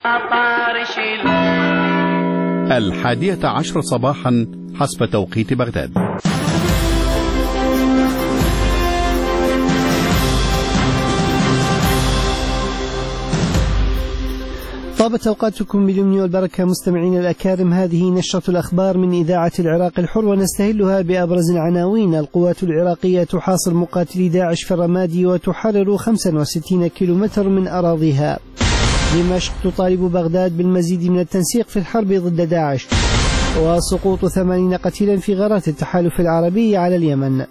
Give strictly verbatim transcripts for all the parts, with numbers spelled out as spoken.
الحادية عشر صباحا حسب توقيت بغداد. طابت أوقاتكم باليمن والبركة مستمعين الأكارم. هذه نشرة الأخبار من إذاعة العراق الحر، ونستهلها بأبرز العناوين. القوات العراقية تحاصر مقاتلي داعش في الرمادي وتحرر خمسة وستين كيلومتر من أراضيها. دمشق تطالب بغداد بالمزيد من التنسيق في الحرب ضد داعش. وسقوط ثمانين قتيلا في غارات التحالف العربي على اليمن.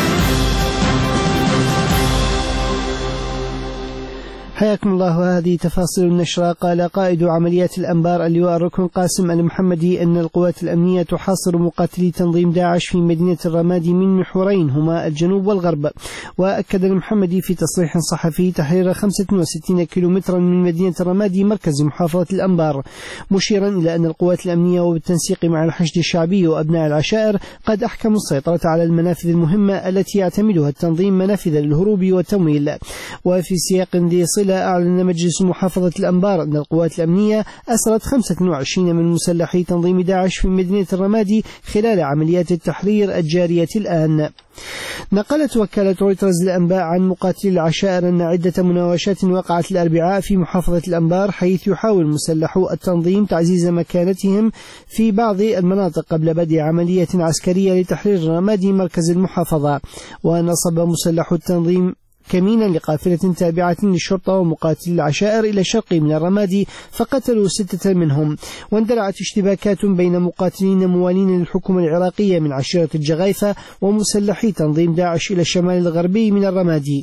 حياكم الله، وهذه تفاصيل النشرة. قال قائد عمليات الأنبار اللواء الركن قاسم المحمدي أن القوات الأمنية تحاصر مقاتلي تنظيم داعش في مدينة الرمادي من محورين هما الجنوب والغرب. وأكد المحمدي في تصريح صحفي تحرير خمسة وستين كيلومترا من مدينة الرمادي مركز محافظة الأنبار، مشيرا إلى أن القوات الأمنية وبالتنسيق مع الحشد الشعبي وأبناء العشائر قد أحكموا السيطرة على المنافذ المهمة التي يعتمدها التنظيم منافذ للهروب والتمويل. وفي سياق ذي صلة أعلن مجلس محافظة الأنبار أن القوات الأمنية أسرت خمسة وعشرين من مسلحي تنظيم داعش في مدينة الرمادي خلال عمليات التحرير الجارية الآن. نقلت وكالة رويترز الأنباء عن مقاتلي العشائر أن عدة مناوشات وقعت الأربعاء في محافظة الأنبار، حيث يحاول مسلحو التنظيم تعزيز مكانتهم في بعض المناطق قبل بدء عملية عسكرية لتحرير الرمادي مركز المحافظة. ونصب مسلحو التنظيم كمينا لقافلة تابعة للشرطة ومقاتلي العشائر إلى الشرق من الرمادي، فقتلوا ستة منهم. واندلعت اشتباكات بين مقاتلين موالين للحكومة العراقية من عشيرة الجغايفة ومسلحي تنظيم داعش إلى الشمال الغربي من الرمادي.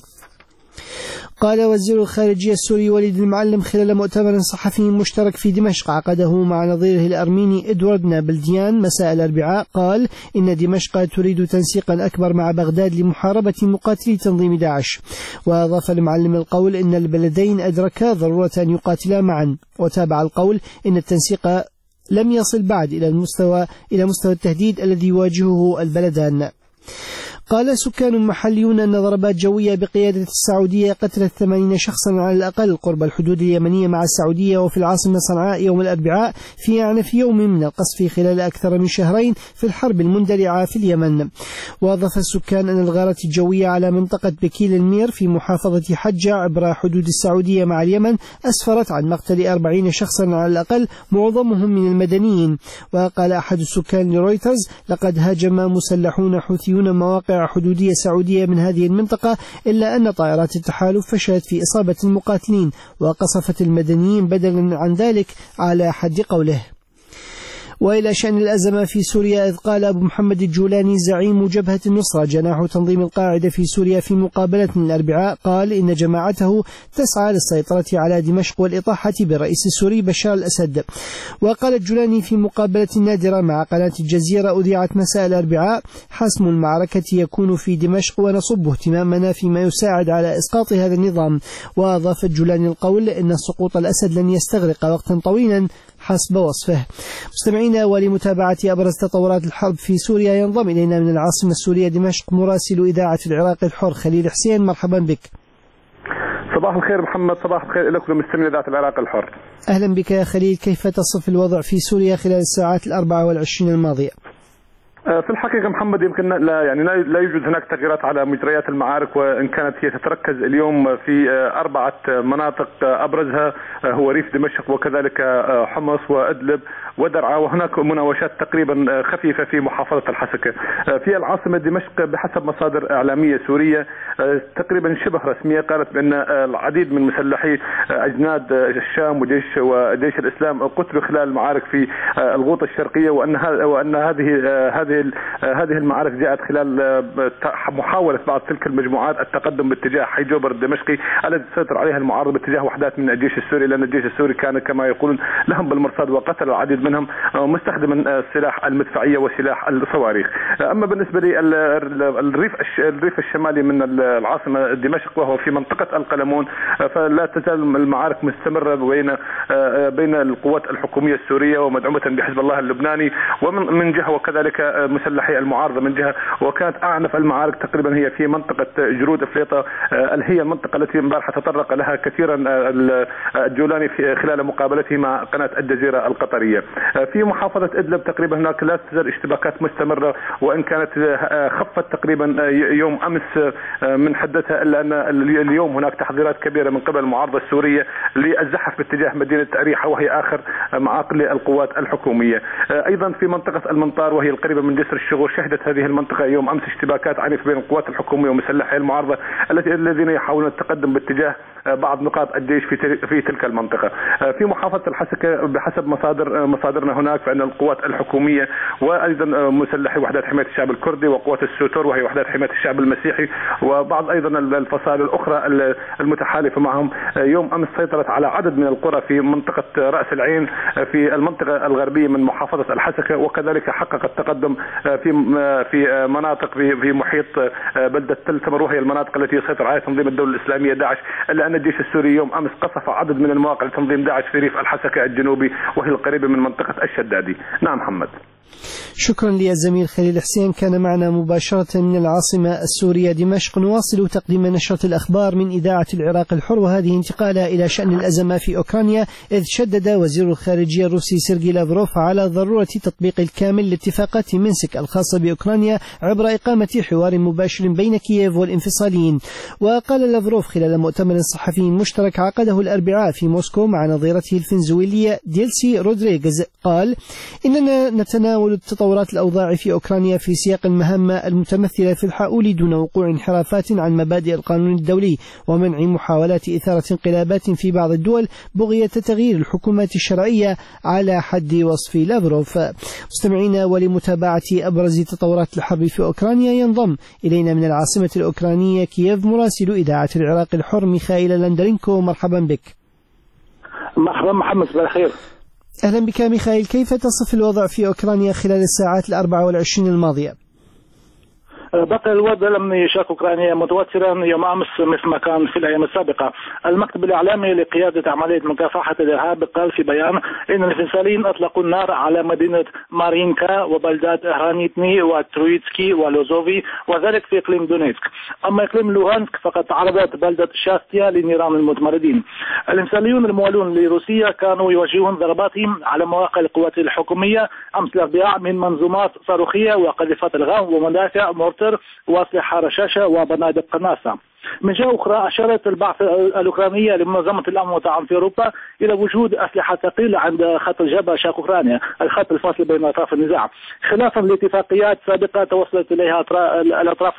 قال وزير الخارجية السوري وليد المعلم خلال مؤتمر صحفي مشترك في دمشق عقده مع نظيره الأرميني إدوارد نابلديان مساء الأربعاء، قال إن دمشق تريد تنسيقا أكبر مع بغداد لمحاربة مقاتلي تنظيم داعش. وأضاف المعلم القول إن البلدين أدركا ضرورة أن يقاتلا معا. وتابع القول إن التنسيق لم يصل بعد إلى المستوى إلى مستوى التهديد الذي يواجهه البلدان. قال سكان محليون أن ضربات جوية بقيادة السعودية قتلت ثمانين شخصا على الأقل قرب الحدود اليمنية مع السعودية وفي العاصمة صنعاء يوم الأربعاء في أعنف يوم من القصف خلال أكثر من شهرين في الحرب المندلعة في اليمن. وأضاف السكان أن الغارات الجوية على منطقة بكيل المير في محافظة حجة عبر حدود السعودية مع اليمن أسفرت عن مقتل أربعين شخصا على الأقل معظمهم من المدنيين. وقال أحد السكان لرويترز لقد هاجم مسلحون حوثيون مواقع حدودية سعودية من هذه المنطقة، إلا أن طائرات التحالف فشلت في إصابة المقاتلين وقصفت المدنيين بدلا عن ذلك على حد قوله. وإلى شأن الأزمة في سوريا، إذ قال أبو محمد الجولاني زعيم جبهة النصرة جناح تنظيم القاعدة في سوريا في مقابلة من الأربعاء، قال إن جماعته تسعى للسيطرة على دمشق والإطاحة بالرئيس السوري بشار الأسد. وقال الجولاني في مقابلة نادرة مع قناة الجزيرة أذيعت مساء الأربعاء: حسم المعركة يكون في دمشق ونصب اهتمامنا فيما يساعد على إسقاط هذا النظام. وأضاف الجولاني القول إن سقوط الأسد لن يستغرق وقتا طويلا حسب وصفه. مستمعينا، ولمتابعة أبرز تطورات الحرب في سوريا ينضم إلينا من العاصمة السورية دمشق مراسل إذاعة العراق الحر خليل حسين. مرحبا بك. صباح الخير محمد. صباح الخير لكم مستمعين إذاعة العراق الحر. أهلا بك يا خليل. كيف تصف الوضع في سوريا خلال الساعات الأربعة والعشرين الماضية؟ في الحقيقة محمد يمكن لا يعني لا يوجد هناك تغييرات على مجريات المعارك، وإن كانت هي تتركز اليوم في أربعة مناطق أبرزها هو ريف دمشق وكذلك حمص وإدلب ودرعا، وهناك مناوشات تقريبا خفيفة في محافظة الحسكة. في العاصمة دمشق بحسب مصادر إعلامية سورية تقريبا شبه رسمية قالت بأن العديد من مسلحي أجناد الشام وجيش وجيش الإسلام قتلوا خلال المعارك في الغوطة الشرقية، وأن وأن هذه هذه هذه المعارك جاءت خلال محاولة بعض تلك المجموعات التقدم باتجاه حي جوبر الدمشقي الذي سيطر عليها المعارضة باتجاه وحدات من الجيش السوري، لأن الجيش السوري كان كما يقولون لهم بالمرصاد وقتل العديد منهم مستخدما سلاح المدفعية وسلاح الصواريخ. أما بالنسبة للريف الريف الشمالي من العاصمة دمشق وهو في منطقة القلمون، فلا تزال المعارك مستمرة بين بين القوات الحكومية السورية ومدعومة بحزب الله اللبناني ومن من جهة، وكذلك مسلحي المعارضة من جهة، وكانت أعنف المعارك تقريبا هي في منطقة جرود إفريقيا، اللي هي المنطقة التي امبارح تطرق لها كثيرا الجولاني في خلال مقابلته مع قناة الجزيرة القطرية. في محافظة إدلب تقريبا هناك لا تزال اشتباكات مستمرة، وإن كانت خفت تقريبا يوم أمس من حدتها، إلا أن اليوم هناك تحذيرات كبيرة من قبل المعارضة السورية للزحف باتجاه مدينة أريحة، وهي آخر معاقل القوات الحكومية. أيضا في منطقة المنطار وهي القريبة من جسر الشغور، شهدت هذه المنطقة يوم أمس اشتباكات عنيفة بين القوات الحكومية ومسلحي المعارضة الذين يحاولون التقدم باتجاه بعض نقاط الجيش في في تلك المنطقة. في محافظة الحسكة بحسب مصادر مصادرنا هناك فإن القوات الحكومية وأيضا مسلحي وحدات حماية الشعب الكردي وقوات السوتور وهي وحدات حماية الشعب المسيحي وبعض أيضا الفصائل الأخرى المتحالفة معهم يوم أمس سيطرت على عدد من القرى في منطقة رأس العين في المنطقة الغربية من محافظة الحسكة، وكذلك حقق التقدم في في مناطق في في محيط بلدة تل تمر وهي المناطق التي يسيطر عليها تنظيم الدولة الإسلامية داعش، إلا أن الجيش السوري يوم أمس قصف عدد من المواقع لتنظيم داعش في ريف الحسكة الجنوبي وهي القريبة من منطقة الشدادي. نعم محمد. شكرا للزميل خليل حسين، كان معنا مباشرة من العاصمة السورية دمشق. نواصل تقديم نشرة الأخبار من إذاعة العراق الحر، وهذه انتقالها إلى شأن الأزمة في أوكرانيا، إذ شدد وزير الخارجية الروسي سيرجي لافروف على ضرورة تطبيق الكامل لاتفاقات مينسك الخاصة بأوكرانيا عبر إقامة حوار مباشر بين كييف والانفصاليين. وقال لافروف خلال مؤتمر صحفي مشترك عقده الأربعاء في موسكو مع نظيرته الفنزويلية ديلسي رودريغيز، قال إننا نتناول تطورات الأوضاع في أوكرانيا في سياق المهمة المتمثلة في الحاول دون وقوع انحرافات عن مبادئ القانون الدولي ومنع محاولات إثارة انقلابات في بعض الدول بغية تغيير الحكومات الشرعية على حد وصف لافروف. مستمعينا، ولمتابعة أبرز تطورات الحرب في أوكرانيا ينضم إلينا من العاصمة الأوكرانية كييف مراسل إذاعة العراق الحر ميخائيل لندرينكو. مرحبا بك. مرحبا محمد، صباح الخير. أهلا بك ميخائيل، كيف تصف الوضع في أوكرانيا خلال الساعات الأربع والعشرين الماضية؟ بقي الوضع الأمني شرق أوكرانيا متوترا يوم أمس مثل ما كان في الأيام السابقة. المكتب الإعلامي لقيادة عملية مكافحة الإرهاب قال في بيان إن الانفصاليين أطلقوا النار على مدينة مارينكا وبلدات هرانيتني وترويتسكي ولوزوفي، وذلك في إقليم دونيتسك. أما إقليم لوهانسك فقد تعرضت بلدة شاستيا لنيران المتمردين. الانفصاليون الموالون لروسيا كانوا يوجهون ضرباتهم على مواقع القوات الحكومية أمس الأربعاء من منظومات صاروخية وقذيفات الغام ومدافع مورتر وأسلحة رشاشة وبنادق قناصة. من جهة أخرى أشارت البعث الأوكرانية لمنظمة الأمم المتحدة في أوروبا إلى وجود أسلحة ثقيلة عند خط الجبهة شرق أوكرانيا، الخط الفاصل بين أطراف النزاع، خلافا لاتفاقيات سابقة توصلت إليها الأطراف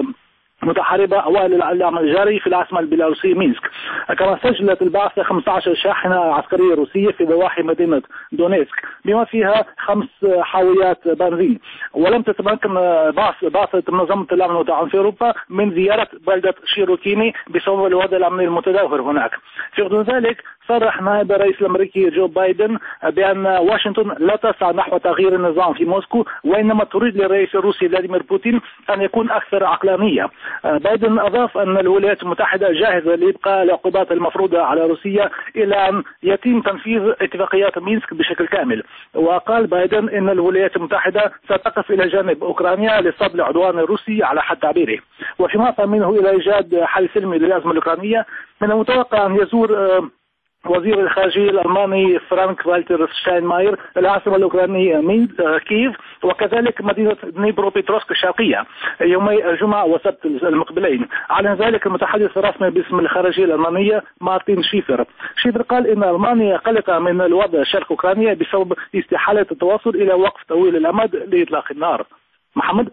متحاربة أوائل العام الجاري في العاصمة البيلاروسية مينسك. كما سجلت البعثة خمسة عشر شاحنة عسكرية روسية في ضواحي مدينة دونيتسك بما فيها خمس حاويات بنزين. ولم تتمكن بعثة منظمة الأمم المتحدة في أوروبا من زيارة بلدة شيروكيني بسبب الوضع الأمني المتدهور هناك. في غضون ذلك صرح نائب الرئيس الأمريكي جو بايدن بأن واشنطن لا تسعى نحو تغيير النظام في موسكو، وإنما تريد للرئيس الروسي فلاديمير بوتين أن يكون أكثر عقلانية. بايدن أضاف أن الولايات المتحدة جاهزة لإبقاء العقوبات المفروضة على روسيا إلى أن يتم تنفيذ اتفاقيات مينسك بشكل كامل. وقال بايدن أن الولايات المتحدة ستقف إلى جانب أوكرانيا لصد العدوان الروسي على حد تعبيره. وفيما منه إلى إيجاد حل سلمي للأزمة الأوكرانية، من المتوقع أن يزور وزير الخارجية الألماني فرانك والتر شتاينماير العاصمة الأوكرانية مين كييف، وكذلك مدينة دنيبروبيتروفسك الشرقية يومي الجمعة والسبت المقبلين. أعلن ذلك المتحدث الرسمي باسم الخارجية الألمانية مارتين شيفر. شيفر قال إن ألمانيا قلقة من الوضع شرق أوكرانيا بسبب استحالة التواصل إلى وقف طويل الأمد لإطلاق النار. محمد.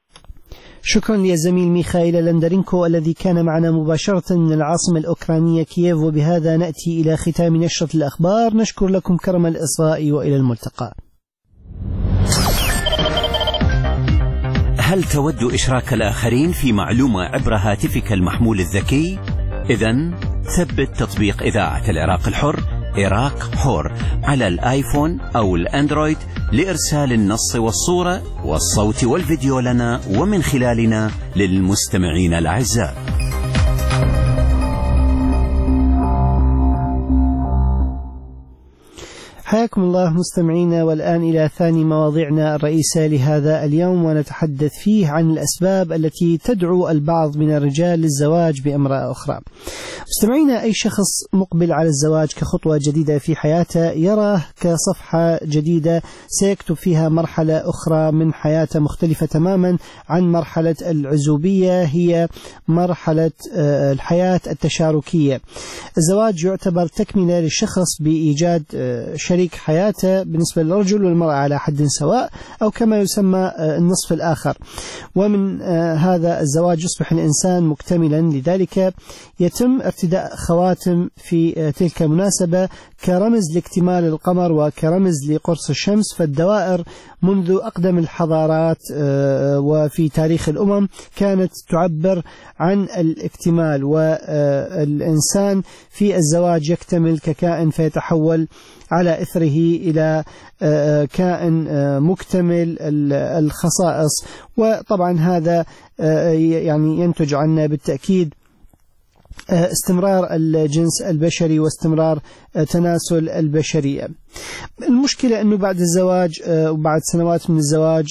شكرا للزميل ميخائيل لندرينكو الذي كان معنا مباشرة من العاصمة الأوكرانية كييف. وبهذا نأتي إلى ختام نشرة الأخبار، نشكر لكم كرم الإصغاء وإلى الملتقى. هل تود إشراك الآخرين في معلومة عبر هاتفك المحمول الذكي؟ إذن ثبت تطبيق إذاعة العراق الحر عراق حر على الآيفون أو الأندرويد لإرسال النص والصورة والصوت والفيديو لنا ومن خلالنا للمستمعين الأعزاء. حياكم الله مستمعينا، والآن إلى ثاني مواضيعنا الرئيسة لهذا اليوم، ونتحدث فيه عن الأسباب التي تدعو البعض من الرجال للزواج بامرأة أخرى. مستمعينا، أي شخص مقبل على الزواج كخطوة جديدة في حياته يراه كصفحة جديدة سيكتب فيها مرحلة أخرى من حياته مختلفة تماما عن مرحلة العزوبية، هي مرحلة الحياة التشاركية. الزواج يعتبر تكملة للشخص بإيجاد شريك حياته بالنسبة للرجل والمرأة على حد سواء، أو كما يسمى النصف الآخر، ومن هذا الزواج يصبح الإنسان مكتملا. لذلك يتم ارتداء خواتم في تلك المناسبة كرمز لاكتمال القمر وكرمز لقرص الشمس. فالدوائر منذ أقدم الحضارات وفي تاريخ الأمم كانت تعبر عن الاكتمال، والإنسان في الزواج يكتمل ككائن فيتحول على إثره إلى كائن مكتمل الخصائص. وطبعا هذا يعني ينتج عنا بالتأكيد استمرار الجنس البشري واستمرار تناسل البشرية. المشكلة أنه بعد الزواج وبعد سنوات من الزواج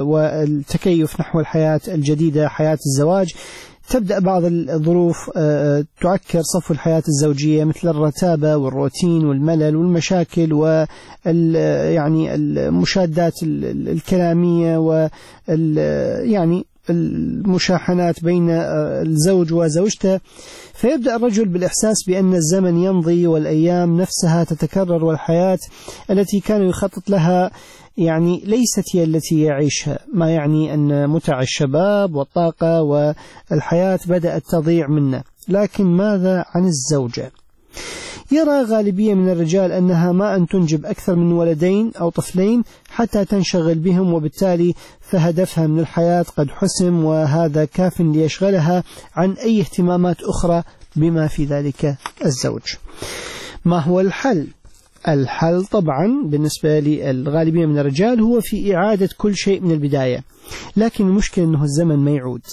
والتكيف نحو الحياة الجديدة، حياة الزواج، تبدأ بعض الظروف تعكر صفو الحياة الزوجية، مثل الرتابة والروتين والملل والمشاكل وال يعني المشادات الكلامية وال يعني المشاحنات بين الزوج وزوجته. فيبدأ الرجل بالإحساس بأن الزمن يمضي والأيام نفسها تتكرر، والحياة التي كان يخطط لها يعني ليست هي التي يعيشها، ما يعني أن متع الشباب والطاقة والحياة بدأت تضيع منه. لكن ماذا عن الزوجة؟ يرى غالبية من الرجال أنها ما أن تنجب أكثر من ولدين أو طفلين حتى تنشغل بهم، وبالتالي فهدفها من الحياة قد حسم، وهذا كاف ليشغلها عن أي اهتمامات أخرى بما في ذلك الزوج. ما هو الحل؟ الحل طبعا بالنسبة للغالبية من الرجال هو في إعادة كل شيء من البداية، لكن المشكلة أنه الزمن ما يعود.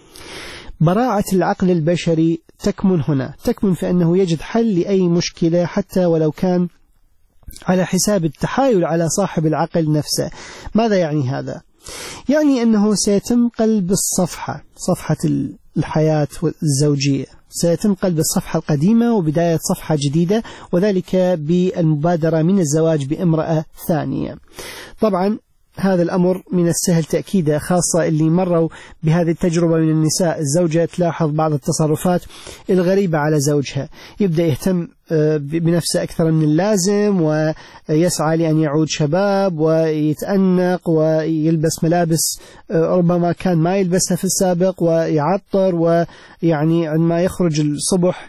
براعة العقل البشري تكمن هنا، تكمن في أنه يجد حل لأي مشكلة حتى ولو كان على حساب التحايل على صاحب العقل نفسه. ماذا يعني هذا؟ يعني أنه سيتم قلب الصفحة، صفحة الحياة الزوجية، سيتم قلب الصفحة القديمة وبداية صفحة جديدة، وذلك بالمبادرة من الزواج بامرأة ثانية. طبعا هذا الأمر من السهل تأكيده، خاصة اللي مروا بهذه التجربة من النساء. الزوجة تلاحظ بعض التصرفات الغريبة على زوجها، يبدأ يهتم بنفسه أكثر من اللازم، ويسعى لأن يعود شباب ويتأنق ويلبس ملابس ربما كان ما يلبسها في السابق، ويعطر، ويعني عندما يخرج الصبح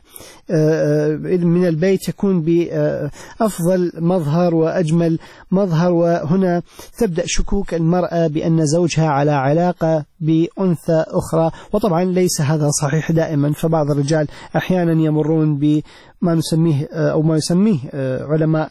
من البيت يكون بأفضل مظهر وأجمل مظهر. وهنا تبدأ شكوك المرأة بأن زوجها على علاقة بأنثى أخرى، وطبعا ليس هذا صحيح دائما، فبعض الرجال أحيانا يمرون بما نسميه أو ما يسميه علماء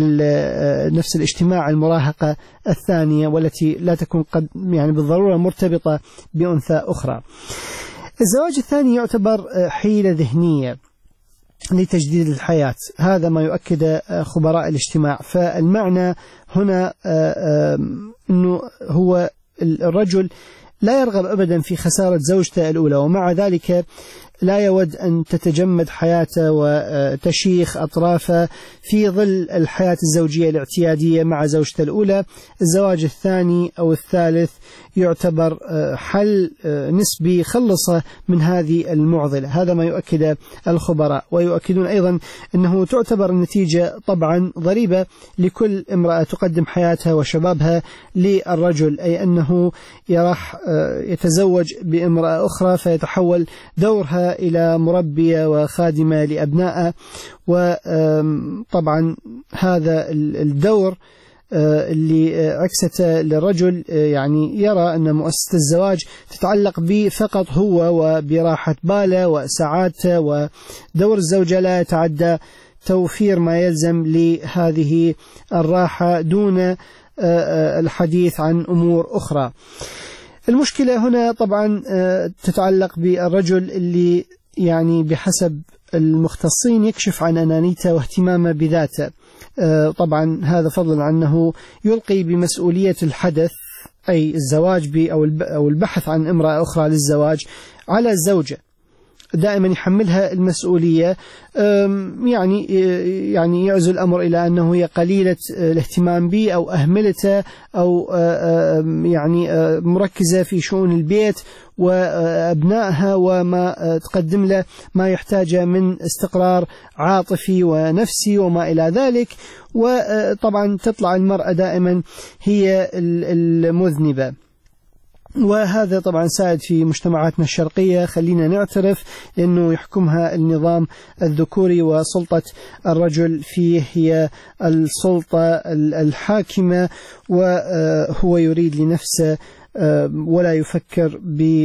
نفس الاجتماع المراهقة الثانية، والتي لا تكون قد يعني بالضرورة مرتبطة بأنثى أخرى. الزواج الثاني يعتبر حيلة ذهنية لتجديد الحياة، هذا ما يؤكد خبراء الاجتماع. فالمعنى هنا أنه هو الرجل لا يرغب أبدا في خسارة زوجته الأولى، ومع ذلك لا يود أن تتجمد حياته وتشيخ أطرافه في ظل الحياة الزوجية الاعتيادية مع زوجته الأولى. الزواج الثاني أو الثالث يعتبر حل نسبي خلصه من هذه المعضلة، هذا ما يؤكد الخبراء. ويؤكدون أيضا أنه تعتبر النتيجة طبعا ضريبة لكل امرأة تقدم حياتها وشبابها للرجل، أي أنه يراح يتزوج بامرأة أخرى فيتحول دورها إلى مربية وخادمة لأبنائها. وطبعا هذا الدور اللي عكسته للرجل يعني يرى أن مؤسسة الزواج تتعلق به فقط هو وبراحة باله وسعادته، ودور الزوجة لا يتعدى توفير ما يلزم لهذه الراحة دون الحديث عن أمور أخرى. المشكلة هنا طبعا تتعلق بالرجل اللي يعني بحسب المختصين يكشف عن أنانيته واهتمامه بذاته. طبعا هذا فضلا عنه يلقي بمسؤولية الحدث أي الزواج أو البحث عن امرأة أخرى للزواج على الزوجة، دائما يحملها المسؤولية. يعني يعني يعزو الأمر إلى أنه هي قليلة الاهتمام به أو أهملته أو يعني مركزة في شؤون البيت وأبنائها وما تقدم له ما يحتاجه من استقرار عاطفي ونفسي وما إلى ذلك. وطبعا تطلع المرأة دائما هي المذنبة، وهذا طبعا سائد في مجتمعاتنا الشرقية، خلينا نعترف أنه يحكمها النظام الذكوري وسلطة الرجل فيه هي السلطة الحاكمة، وهو يريد لنفسه ولا يفكر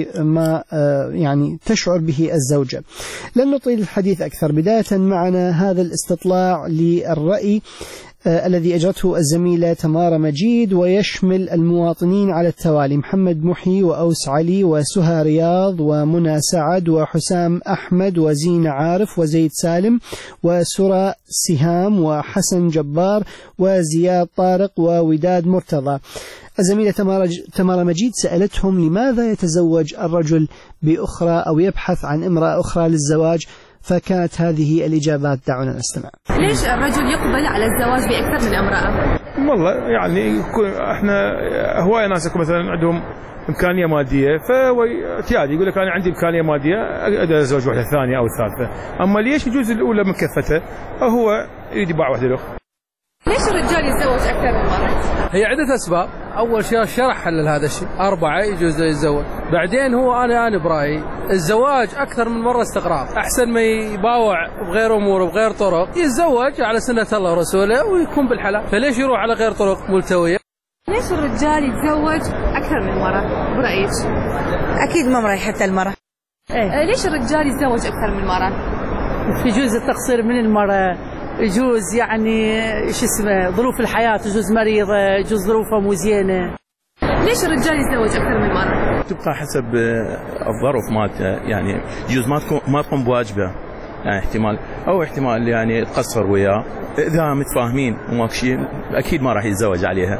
بما يعني تشعر به الزوجة. لن نطيل الحديث أكثر، بداية معنا هذا الاستطلاع للرأي الذي أجرته الزميلة تمارا مجيد، ويشمل المواطنين على التوالي: محمد محي وأوس علي وسهى رياض ومنى سعد وحسام أحمد وزين عارف وزيد سالم وسرى سهام وحسن جبار وزياد طارق ووداد مرتضى. الزميلة تمارا مجيد سألتهم لماذا يتزوج الرجل بأخرى أو يبحث عن امرأة أخرى للزواج، فكانت هذه الإجابات. دعونا نستمع. ليش الرجل يقبل على الزواج بأكثر من امرأة؟ والله يعني احنا هواية ناس مثلا عندهم إمكانية مادية، فهو اعتيادي يقول لك أنا عندي إمكانية مادية أقدر أتزوج واحدة ثانية أو الثالثة. أما ليش يجوز الأولى من كفته أو هو يريد يباع واحدة الأخرى؟ ليش الرجال يتزوج أكثر من مرة؟ هي عدة أسباب. أول شيء الشرع حلل هذا الشيء، أربعة يجوز يتزوج. بعدين هو أنا أنا برأيي الزواج أكثر من مرة استقرار، أحسن ما يباوع بغير أمور وبغير طرق، يتزوج على سنة الله ورسوله ويكون بالحلال، فليش يروح على غير طرق ملتوية؟ ليش الرجال يتزوج أكثر من مرة برأيك؟ أكيد ما مرة حتى المرة. إيه؟ ليش الرجال يتزوج أكثر من مرة؟ يجوز التقصير من المرة، يجوز يعني شو اسمه ظروف الحياة، يجوز مريضة، يجوز ظروفها مو زينة. ليش الرجال يتزوج أكثر من مرة؟ تبقى حسب الظروف مالته، يعني يجوز ما تكون ما تقوم بواجبه، يعني احتمال أو احتمال يعني تقصر وياه، إذا متفاهمين وماك شيء أكيد ما راح يتزوج عليها.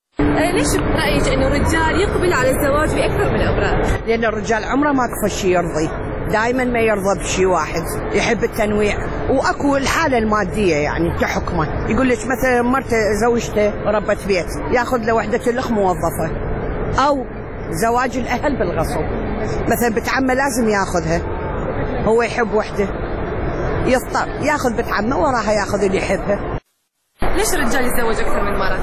ليش برأيك إنه الرجال يقبل على الزواج بأكثر من امرأة؟ لأن الرجال عمره ما كفى شيء يرضي، دائما ما يرضى بشيء واحد، يحب التنويع، واكو الحاله الماديه يعني كحكمه. يقول لك مثلا مرته زوجته ربة بيت ياخذ له وحده الاخ موظفه، او زواج الاهل بالغصب، مثلا بنت عمه لازم ياخذها، هو يحب وحده يضطر ياخذ بنت عمه وراها ياخذ اللي يحبها. ليش الرجال يتزوج اكثر من مره؟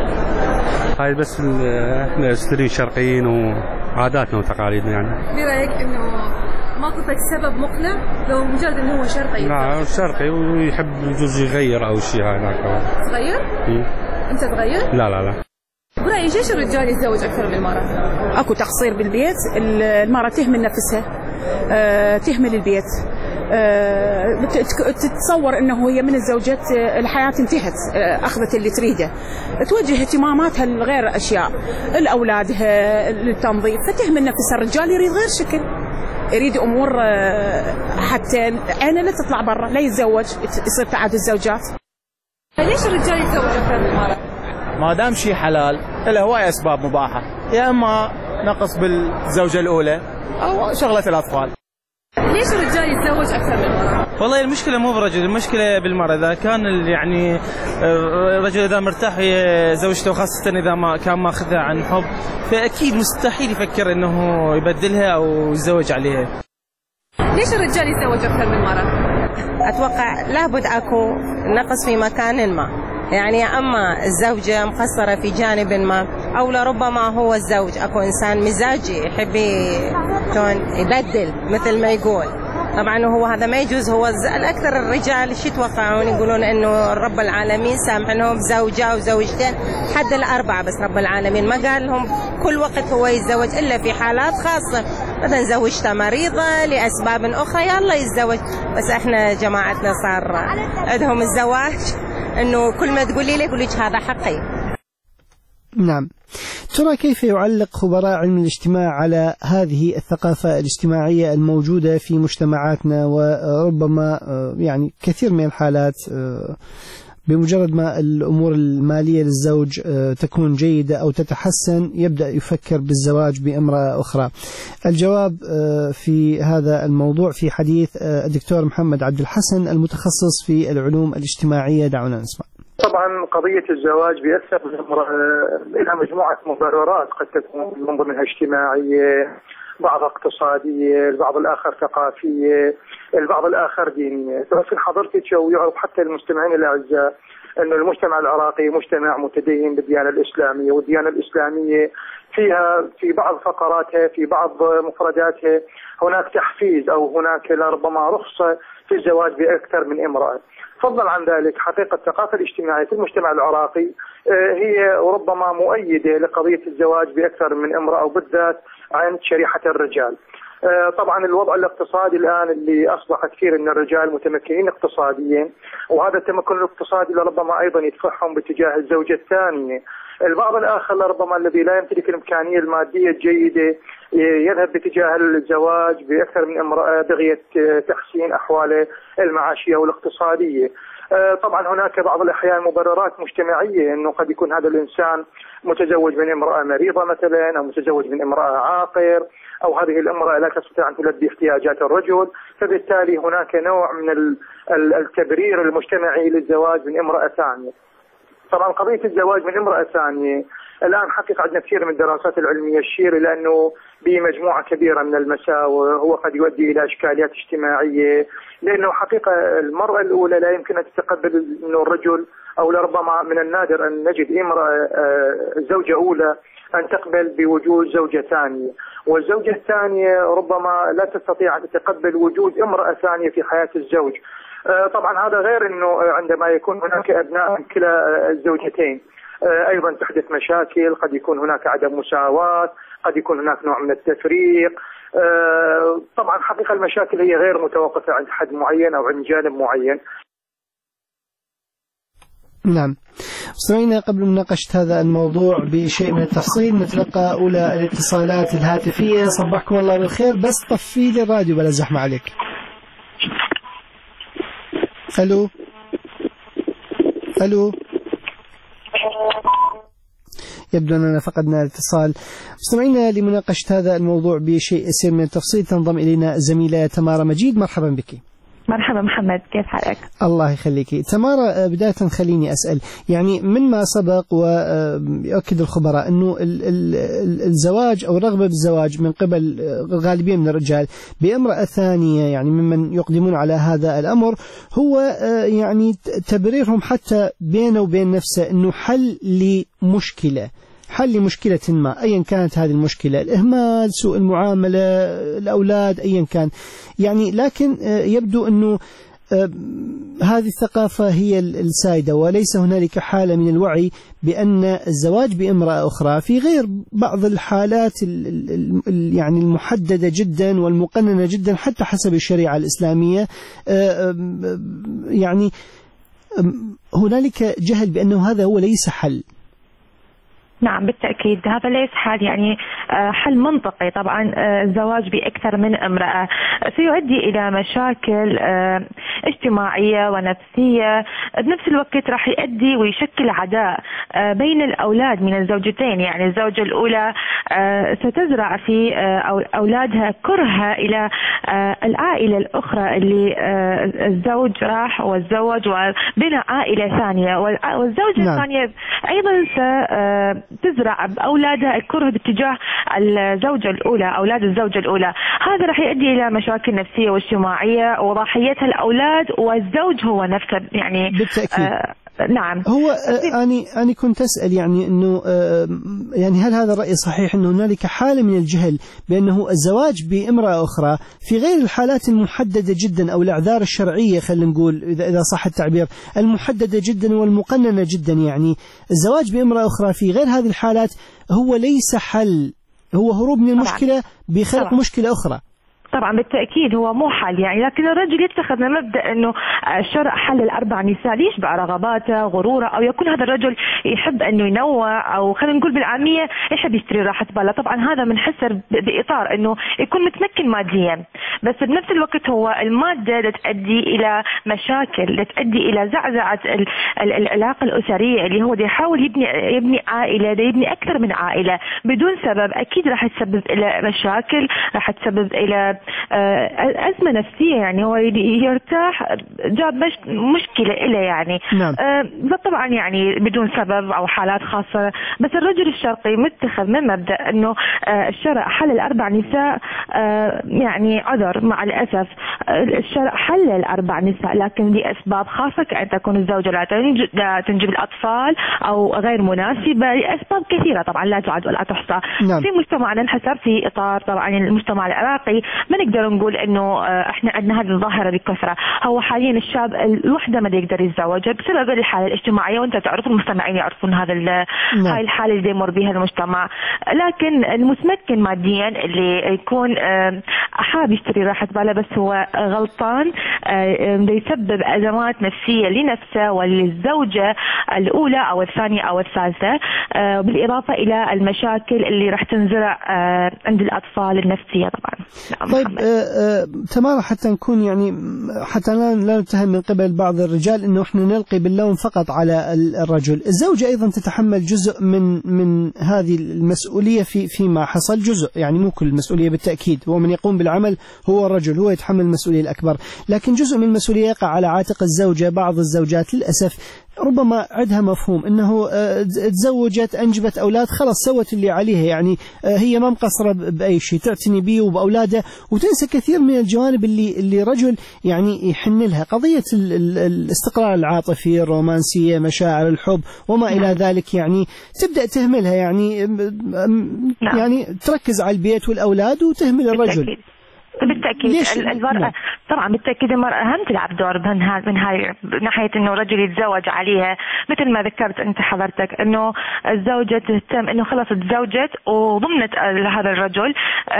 هاي بس احنا مسترين شرقيين وعاداتنا وتقاليدنا يعني. برايك انه ماكو سبب مقنع لو مجرد انه هو شرقي؟ نعم شرقي ويحب يجوز يغير او شيء هناك. تغير؟ انت تغير؟ لا لا لا. برايك ليش الرجال يتزوج اكثر من مره؟ اكو تقصير بالبيت، المراه تهمل نفسها، أه تهمل البيت، أه تتصور انه هي من الزوجات الحياه انتهت، أه اخذت اللي تريده، توجه اهتماماتها لغير اشياء، لاولادها، للتنظيف، فتهمل نفسها. الرجال يريد غير شكل، يريد امور حتى عينه لا تطلع برا، لا يتزوج، يصير تعدد الزوجات. ليش الرجال يتزوج اكثر من مره؟ ما دام شيء حلال له هواي اسباب مباحه، يا اما نقص بالزوجه الاولى او شغله الاطفال. ليش الرجال يتزوج اكثر من مره؟ والله المشكله مو بالرجل، المشكله بالمراه. اذا كان يعني الرجل اذا مرتاح في زوجته، وخاصه اذا ما كان ماخذها عن حب، فاكيد مستحيل يفكر انه يبدلها او يتزوج عليها. ليش الرجال يتزوج اكثر من مره؟ اتوقع لابد اكو نقص في مكان ما، يعني اما الزوجه مقصره في جانب ما، او لربما هو الزوج اكو انسان مزاجي يحب يبدل مثل ما يقول. طبعا هو هذا ما يجوز. هو الاكثر الرجال شو يتوقعون؟ يقولون انه رب العالمين سامح لهم زوجه وزوجتين حد الاربعه، بس رب العالمين ما قال لهم كل وقت هو يتزوج الا في حالات خاصه، مثلا زوجته مريضه لاسباب اخرى يلا يتزوج. بس احنا جماعتنا صار عندهم الزواج انه كل ما تقولي له يقول لك هذا حقي. نعم. ترى كيف يعلق خبراء علم الاجتماع على هذه الثقافة الاجتماعية الموجودة في مجتمعاتنا، وربما يعني كثير من الحالات بمجرد ما الأمور المالية للزوج تكون جيدة أو تتحسن يبدأ يفكر بالزواج بامرأة أخرى. الجواب في هذا الموضوع في حديث الدكتور محمد عبد الحسن المتخصص في العلوم الاجتماعية. دعونا نسمع. طبعا قضية الزواج بأكثر من امرأة لها مجموعة مبررات، قد تكون من ضمنها اجتماعية، بعض اقتصادية، البعض الآخر ثقافية، البعض الآخر دينية. تعرفين حضرتك ويعرف حتى المستمعين الأعزاء أن المجتمع العراقي مجتمع متدين بالديانة الإسلامية، والديانة الإسلامية فيها في بعض فقراتها في بعض مفرداتها هناك تحفيز أو هناك لربما رخصة في الزواج بأكثر من امرأة. فضلا عن ذلك حقيقة الثقافة الاجتماعية في المجتمع العراقي هي ربما مؤيدة لقضية الزواج بأكثر من امرأة وبالذات عند شريحة الرجال. طبعا الوضع الاقتصادي الآن اللي أصبح كثير من الرجال متمكنين اقتصاديا، وهذا التمكن الاقتصادي لربما أيضا يدفعهم باتجاه الزوجة الثانية. البعض الآخر لربما الذي لا يمتلك الإمكانية المادية الجيدة يذهب باتجاه الزواج بأكثر من امرأة بغية تحسين أحواله المعاشية والاقتصادية. طبعا هناك بعض الأحيان مبررات مجتمعية، أنه قد يكون هذا الإنسان متزوج من امرأة مريضة مثلا، أو متزوج من امرأة عاقر، أو هذه الامرأة لا تستطيع أن تلبي احتياجات الرجل، فبالتالي هناك نوع من التبرير المجتمعي للزواج من امرأة ثانية. طبعا قضية الزواج من امرأة ثانية الآن حقيقة عندنا كثير من الدراسات العلمية تشير إلى أنه بمجموعة كبيرة من المساوئ، هو قد يؤدي إلى إشكاليات اجتماعية، لأنه حقيقة المرأة الأولى لا يمكن أن تتقبل أنه الرجل، أو لربما من النادر أن نجد امرأة زوجة أولى أن تقبل بوجود زوجة ثانية، والزوجة الثانية ربما لا تستطيع أن تتقبل وجود امرأة ثانية في حياة الزوج. طبعا هذا غير أنه عندما يكون هناك أبناء من كلا الزوجتين أيضا تحدث مشاكل، قد يكون هناك عدم مساواة، قد يكون هناك نوع من التفريق. طبعا حقيقة المشاكل هي غير متوقفة عند حد معين أو عند جانب معين. نعم. مستمعينا، قبل مناقشة هذا الموضوع بشيء من التفصيل نتلقى أولى الاتصالات الهاتفية. صبحكم الله بالخير، بس طفي لي الراديو بلا زحمة عليك. ألو ألو يبدو أننا فقدنا الاتصال. مستمعينا، لمناقشة هذا الموضوع بشيء يسير من التفصيل تنضم إلينا زميلة تمارا مجيد. مرحبا بك. مرحبا محمد، كيف حالك؟ الله يخليك. تمارا، بداية خليني أسأل، يعني من ما سبق ويؤكد الخبراء أنه الزواج أو الرغبة بالزواج من قبل غالبية من الرجال بامرأة ثانية، يعني ممن يقدمون على هذا الأمر، هو يعني تبريرهم حتى بينه وبين نفسه أنه حل لمشكلة حل لمشكلة ما، أيا كانت هذه المشكلة، الإهمال، سوء المعاملة، الأولاد، أيا كان يعني. لكن يبدو أنه هذه الثقافة هي السائدة، وليس هنالك حالة من الوعي بأن الزواج بامرأة أخرى في غير بعض الحالات يعني المحددة جدا والمقننة جدا حتى حسب الشريعة الإسلامية، يعني هنالك جهل بأنه هذا هو ليس حل. نعم بالتأكيد هذا ليس حل، يعني حل منطقي. طبعا الزواج بأكثر من امرأة سيؤدي إلى مشاكل اجتماعية ونفسية، بنفس الوقت راح يؤدي ويشكل عداء بين الأولاد من الزوجتين. يعني الزوجة الأولى ستزرع في أولادها كرهها إلى العائلة الأخرى اللي الزوج راح وتزوج وبنى عائلة ثانية، والزوجة نعم. الثانية أيضا ستزرع بأولادها الكره باتجاه الزوجة الأولى، أولاد الزوجة الأولى. هذا راح يؤدي إلى مشاكل نفسية واجتماعية، وضحيتها الأولاد والزوج هو نفسه. يعني بالتأكيد آه نعم. هو آه أنا أنا كنت أسأل يعني إنه آه يعني هل هذا الرأي صحيح، إنه هنالك حالة من الجهل بأنه الزواج بامرأة أخرى في غير الحالات المحددة جدا أو الأعذار الشرعية، خلينا نقول إذا إذا صح التعبير، المحددة جدا والمقننة جدا، يعني الزواج بامرأة أخرى في غير هذه الحالات هو ليس حل، هو هروب من المشكلة بخلق مشكلة أخرى. طبعا بالتأكيد هو مو حل يعني، لكن الرجل يتخذ من مبدأ أنه الشرع حل الأربع نساء ليشبع رغباته غروره، أو يكون هذا الرجل يحب أنه ينوع، أو خلينا نقول بالعامية يحب يشتري راحة باله. طبعا هذا منحسر بإطار أنه يكون متمكن ماديا، بس بنفس الوقت هو المادة تؤدي إلى مشاكل، تؤدي إلى زعزعة العلاقة الأسرية اللي هو يحاول يبني يبني عائلة، يبني أكثر من عائلة بدون سبب. أكيد راح تسبب إلى مشاكل، راح تسبب إلى أزمة نفسية، يعني هو يرتاح جاب مش مشكلة إليه يعني. نعم. طبعا يعني بدون سبب أو حالات خاصة، بس الرجل الشرقي متخذ من مبدأ أنه الشرع حل الأربع نساء، يعني عذر مع الأسف الشرع حل الأربع نساء لكن لأسباب خاصة، كأن تكون الزوجة لا تنجب الأطفال أو غير مناسبة، لأسباب كثيرة طبعا لا تعد ولا تحصى. نعم. في مجتمعنا انحسر في إطار طبعا المجتمع العراقي، ما نقدر نقول انه احنا عندنا هذه الظاهره بكثره. هو حاليا الشاب الوحده ما يقدر يتزوج بسبب الحاله الاجتماعيه، وانت تعرف المستمعين يعرفون هذا نعم. هاي الحاله اللي يمر بها المجتمع. لكن المتمكن ماديا اللي يكون حاب يشتري راحه باله بس هو غلطان، يسبب ازمات نفسيه لنفسه وللزوجه الاولى او الثانيه او الثالثه، بالاضافه الى المشاكل اللي راح تنزرع عند الاطفال النفسيه طبعا. نعم. طيب آه تمارا، حتى نكون يعني حتى لا نتهم من قبل بعض الرجال انه احنا نلقي باللوم فقط على الرجل، الزوجة ايضا تتحمل جزء من من هذه المسؤولية في فيما حصل، جزء يعني مو كل المسؤولية بالتأكيد، ومن يقوم بالعمل هو الرجل، هو يتحمل المسؤولية الأكبر، لكن جزء من المسؤولية يقع على عاتق الزوجة. بعض الزوجات للأسف ربما عندها مفهوم انه تزوجت انجبت اولاد خلاص سوت اللي عليها، يعني هي ما مقصره باي شيء، تعتني به وباولاده وتنسى كثير من الجوانب اللي اللي رجل يعني يحن لها، قضيه الاستقرار العاطفي، الرومانسيه، مشاعر الحب وما الى ذلك، يعني تبدا تهملها، يعني يعني تركز على البيت والاولاد وتهمل الرجل. بالتأكيد المرأة طبعا بالتأكيد المرأة هم تلعب دور من هاي من هاي ناحية انه الرجل يتزوج عليها، مثل ما ذكرت انت حضرتك انه الزوجة تهتم انه خلاص تزوجت وضمنت هذا الرجل،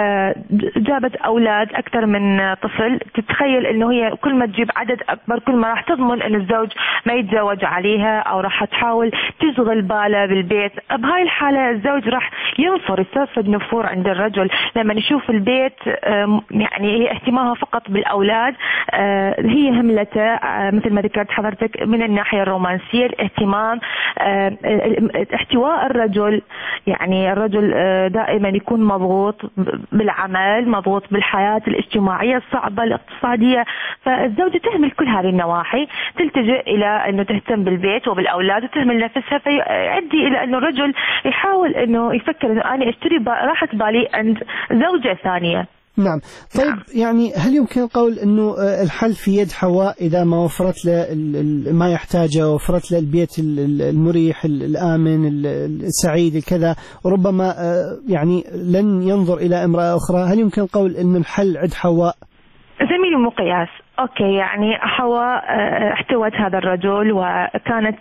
جابت اولاد اكثر من طفل، تتخيل انه هي كل ما تجيب عدد اكبر كل ما راح تضمن ان الزوج ما يتزوج عليها، او راح تحاول تشغل باله بالبيت. بهاي الحالة الزوج راح ينفر، يستفد نفور عند الرجل لما يشوف البيت يعني هي اهتمامها فقط بالأولاد، آه هي هملته آه مثل ما ذكرت حضرتك من الناحية الرومانسية، الاهتمام، آه احتواء الرجل، يعني الرجل آه دائما يكون مضغوط بالعمل، مضغوط بالحياة الاجتماعية الصعبة الاقتصادية، فالزوجة تهمل كل هذه النواحي، تلتجئ إلى أنه تهتم بالبيت وبالأولاد وتهمل نفسها، فيؤدي إلى أنه الرجل يحاول أنه يفكر أنه أنا أشتري راحة بالي عند زوجة ثانية. نعم. طيب نعم. يعني هل يمكن القول أنه الحل في يد حواء إذا ما وفرت له ما يحتاجه، وفرت له البيت المريح الآمن السعيد الكذا، وربما يعني لن ينظر إلى امرأة أخرى، هل يمكن القول أن الحل عند حواء؟ زميلي مقياس اوكي، يعني حواء احتوت هذا الرجل وكانت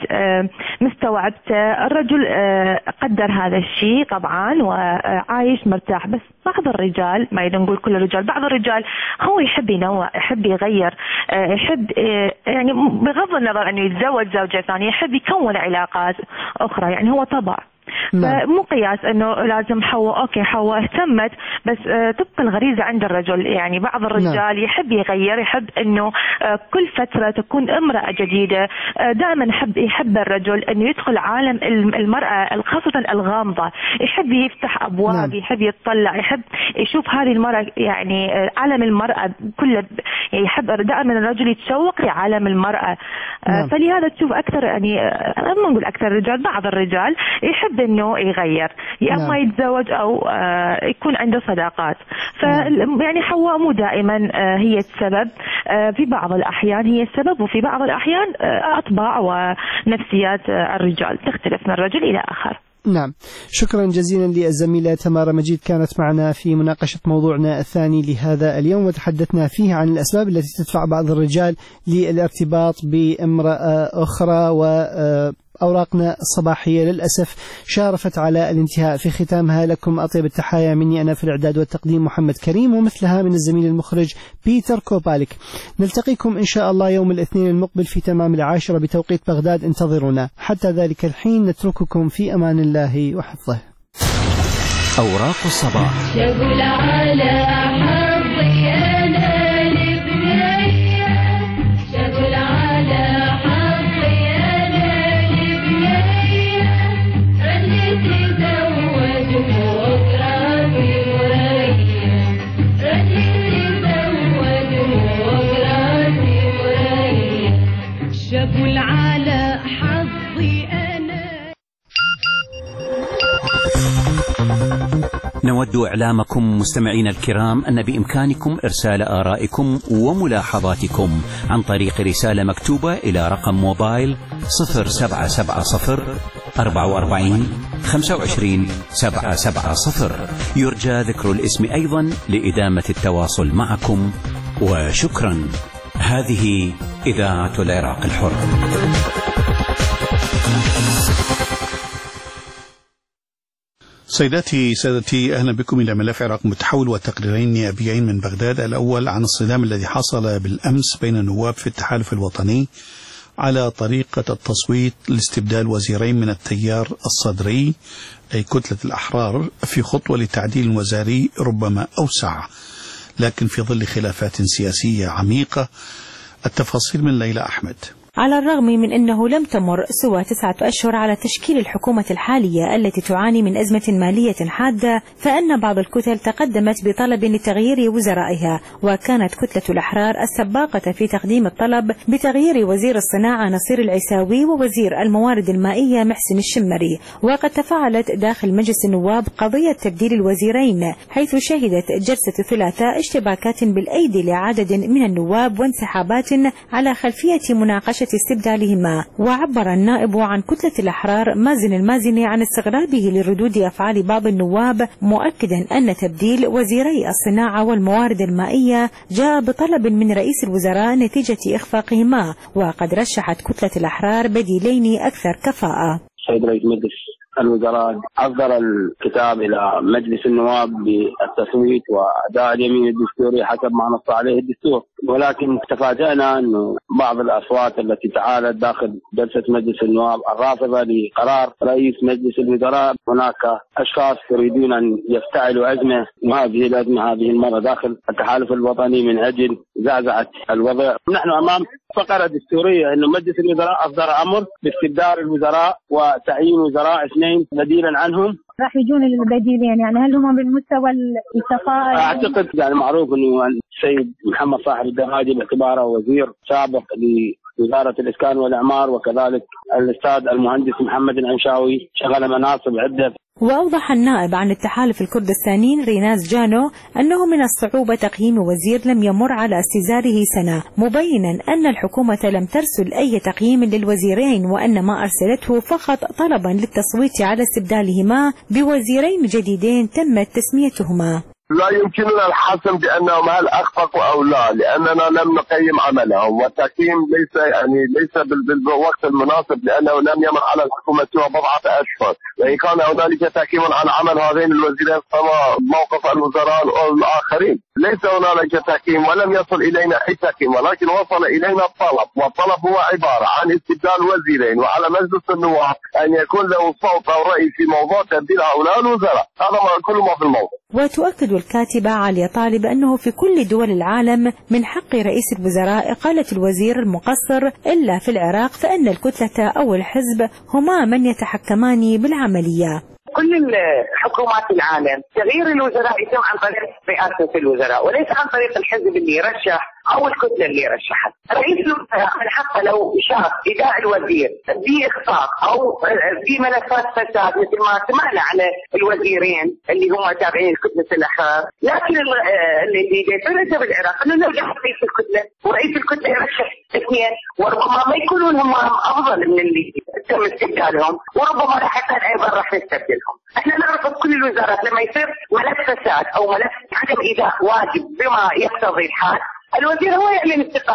مستوعبته، الرجل قدر هذا الشيء طبعا وعايش مرتاح، بس بعض الرجال، ما نقول كل الرجال، بعض الرجال هو يحب ينوع، يحب يغير، يحب يعني بغض النظر انه يتزوج زوجة ثانية يحب يكون علاقات اخرى، يعني هو طبع. مو قياس انه لازم حواء، اوكي حواء اهتمت بس تبقى الغريزه عند الرجل، يعني بعض الرجال نعم. يحب يغير، يحب انه كل فتره تكون امراه جديده، دائما يحب يحب الرجل انه يدخل عالم المراه خاصه الغامضه، يحب يفتح ابواب نعم. يحب يتطلع، يحب يشوف هذه المراه، يعني عالم المراه كله، يحب دائما الرجل يتشوق لعالم المراه نعم. فلهذا تشوف اكثر، يعني ما نقول اكثر الرجال، بعض الرجال يحب انه يغير، يا اما نعم. يتزوج او آه يكون عنده صداقات، ف يعني حواء مو دائما آه هي السبب، آه في بعض الاحيان هي السبب، وفي بعض الاحيان آه اطباع ونفسيات آه الرجال تختلف من رجل الى اخر. نعم، شكرا جزيلا للزميلة تمارا مجيد، كانت معنا في مناقشة موضوعنا الثاني لهذا اليوم، وتحدثنا فيه عن الأسباب التي تدفع بعض الرجال للارتباط بامرأة أخرى، و أوراقنا الصباحية للأسف شارفت على الانتهاء. في ختامها لكم أطيب التحايا مني أنا في الإعداد والتقديم محمد كريم، ومثلها من الزميل المخرج بيتر كوبالك. نلتقيكم إن شاء الله يوم الاثنين المقبل في تمام العاشرة بتوقيت بغداد، انتظرونا. حتى ذلك الحين نترككم في أمان الله وحفظه. أوراق الصباح. شغل على حظي أنا لبنية، شغل على حظي أنا لبنية، رني تزوج وأقرأ في مرية، رني تزوج وأقرأ في مرية، شغل على حظي أنا. نود إعلامكم مستمعين الكرام أن بإمكانكم إرسال آرائكم وملاحظاتكم عن طريق رسالة مكتوبة إلى رقم موبايل صفر سبعة سبعة صفر أربعة وأربعين خمسة وعشرين سبعة سبعة صفر. يرجى ذكر الاسم أيضا لإدامة التواصل معكم، وشكرا. هذه إذاعة العراق الحر. سيداتي سادتي، أهلا بكم إلى ملف عراق متحول وتقريرين نيابيين من بغداد. الأول عن الصدام الذي حصل بالأمس بين النواب في التحالف الوطني على طريقة التصويت لاستبدال وزيرين من التيار الصدري أي كتلة الأحرار في خطوة لتعديل وزاري ربما أوسع، لكن في ظل خلافات سياسية عميقة. التفاصيل من ليلى أحمد. على الرغم من أنه لم تمر سوى تسعة أشهر على تشكيل الحكومة الحالية التي تعاني من أزمة مالية حادة، فإن بعض الكتل تقدمت بطلب لتغيير وزرائها، وكانت كتلة الأحرار السباقة في تقديم الطلب بتغيير وزير الصناعة نصير العيساوي ووزير الموارد المائية محسن الشمري. وقد تفاعلت داخل مجلس النواب قضية تبديل الوزيرين، حيث شهدت جلسة الثلاثاء اشتباكات بالأيدي لعدد من النواب وانسحابات على خلفية مناقشة استبدالهما. وعبر النائب عن كتلة الأحرار مازن المازني عن استغرابه لردود أفعال بعض النواب، مؤكدا أن تبديل وزيري الصناعة والموارد المائية جاء بطلب من رئيس الوزراء نتيجة إخفاقهما، وقد رشحت كتلة الأحرار بديلين أكثر كفاءة. سيد رئيس مجلس الوزراء أصدر الكتاب إلى مجلس النواب بالتصويت وأداء اليمين الدستوري حسب ما نص عليه الدستور، ولكن تفاجأنا أن بعض الأصوات التي تعالت داخل جلسة مجلس النواب الرافضة لقرار رئيس مجلس الوزراء، هناك أشخاص يريدون أن يفتعلوا أزمة، وهذه الأزمة هذه المرة داخل التحالف الوطني من أجل زعزعة الوضع. نحن أمام فقرة دستورية أن مجلس الوزراء أصدر أمر باستبدال الوزراء وتعيين وزراء اثنين بديلا عنهم. راح يجون البديلين، يعني هل هم بالمستوى الكفاءة؟ أعتقد يعني معروف أنه السيد محمد صاحب الدراجي باعتباره وزير سابق لوزارة الإسكان والإعمار، وكذلك الأستاذ المهندس محمد العنشاوي شغل مناصب عدة. وأوضح النائب عن التحالف الكردستاني ريناز جانو أنه من الصعوبة تقييم وزير لم يمر على استزاره سنة، مبينا أن الحكومة لم ترسل أي تقييم للوزيرين، وأن ما أرسلته فقط طلبا للتصويت على استبدالهما بوزيرين جديدين تمت تسميتهما. لا يمكننا الحسم بأنهم هل أخفقوا أو لا، لأننا لم نقيم عملهم، والتقييم ليس يعني ليس بالوقت المناسب، لأنه لم يمر على الحكومة سوى بضعة أشهر، وإن كان هنالك تقييم على عمل هذين الوزيرين فما موقف الوزراء الآخرين. ليس هنالك تقييم ولم يصل إلينا أي تقييم، ولكن وصل إلينا الطلب، والطلب هو عبارة عن استبدال وزيرين، وعلى مجلس النواب أن يكون له صوت أو رأي في موضوع تبديل هؤلاء الوزراء. هذا كل ما في الموضوع. وتؤكد الكاتبة عالية طالب أنه في كل دول العالم من حق رئيس الوزراء إقالة الوزير المقصر، إلا في العراق فإن الكتلة أو الحزب هما من يتحكمان بالعملية. كل حكومات العالم تغيير الوزراء يتم عن طريق رئاسة الوزراء، وليس عن طريق الحزب اللي يرشح أو الكتلة اللي رشحت. رئيس الوزراء من حقه لو شاف إداء الوزير بإخفاق أو في ملفات فساد مثل ما سمعنا على الوزيرين اللي هم تابعين كتلة الأحرار، لكن اللي يصير بالعراق أنه نرجع رئيس الكتلة، ورئيس الكتلة يرشح اثنين، وربما ما يكونون هم أفضل من اللي تم استبدالهم، وربما حتى أيضا راح نستبدلهم. احنا نعرف كل الوزارات لما يصير ملف فساد أو ملف عدم إداء واجب بما يقتضي الحال، الوزير هو يعلن استقالته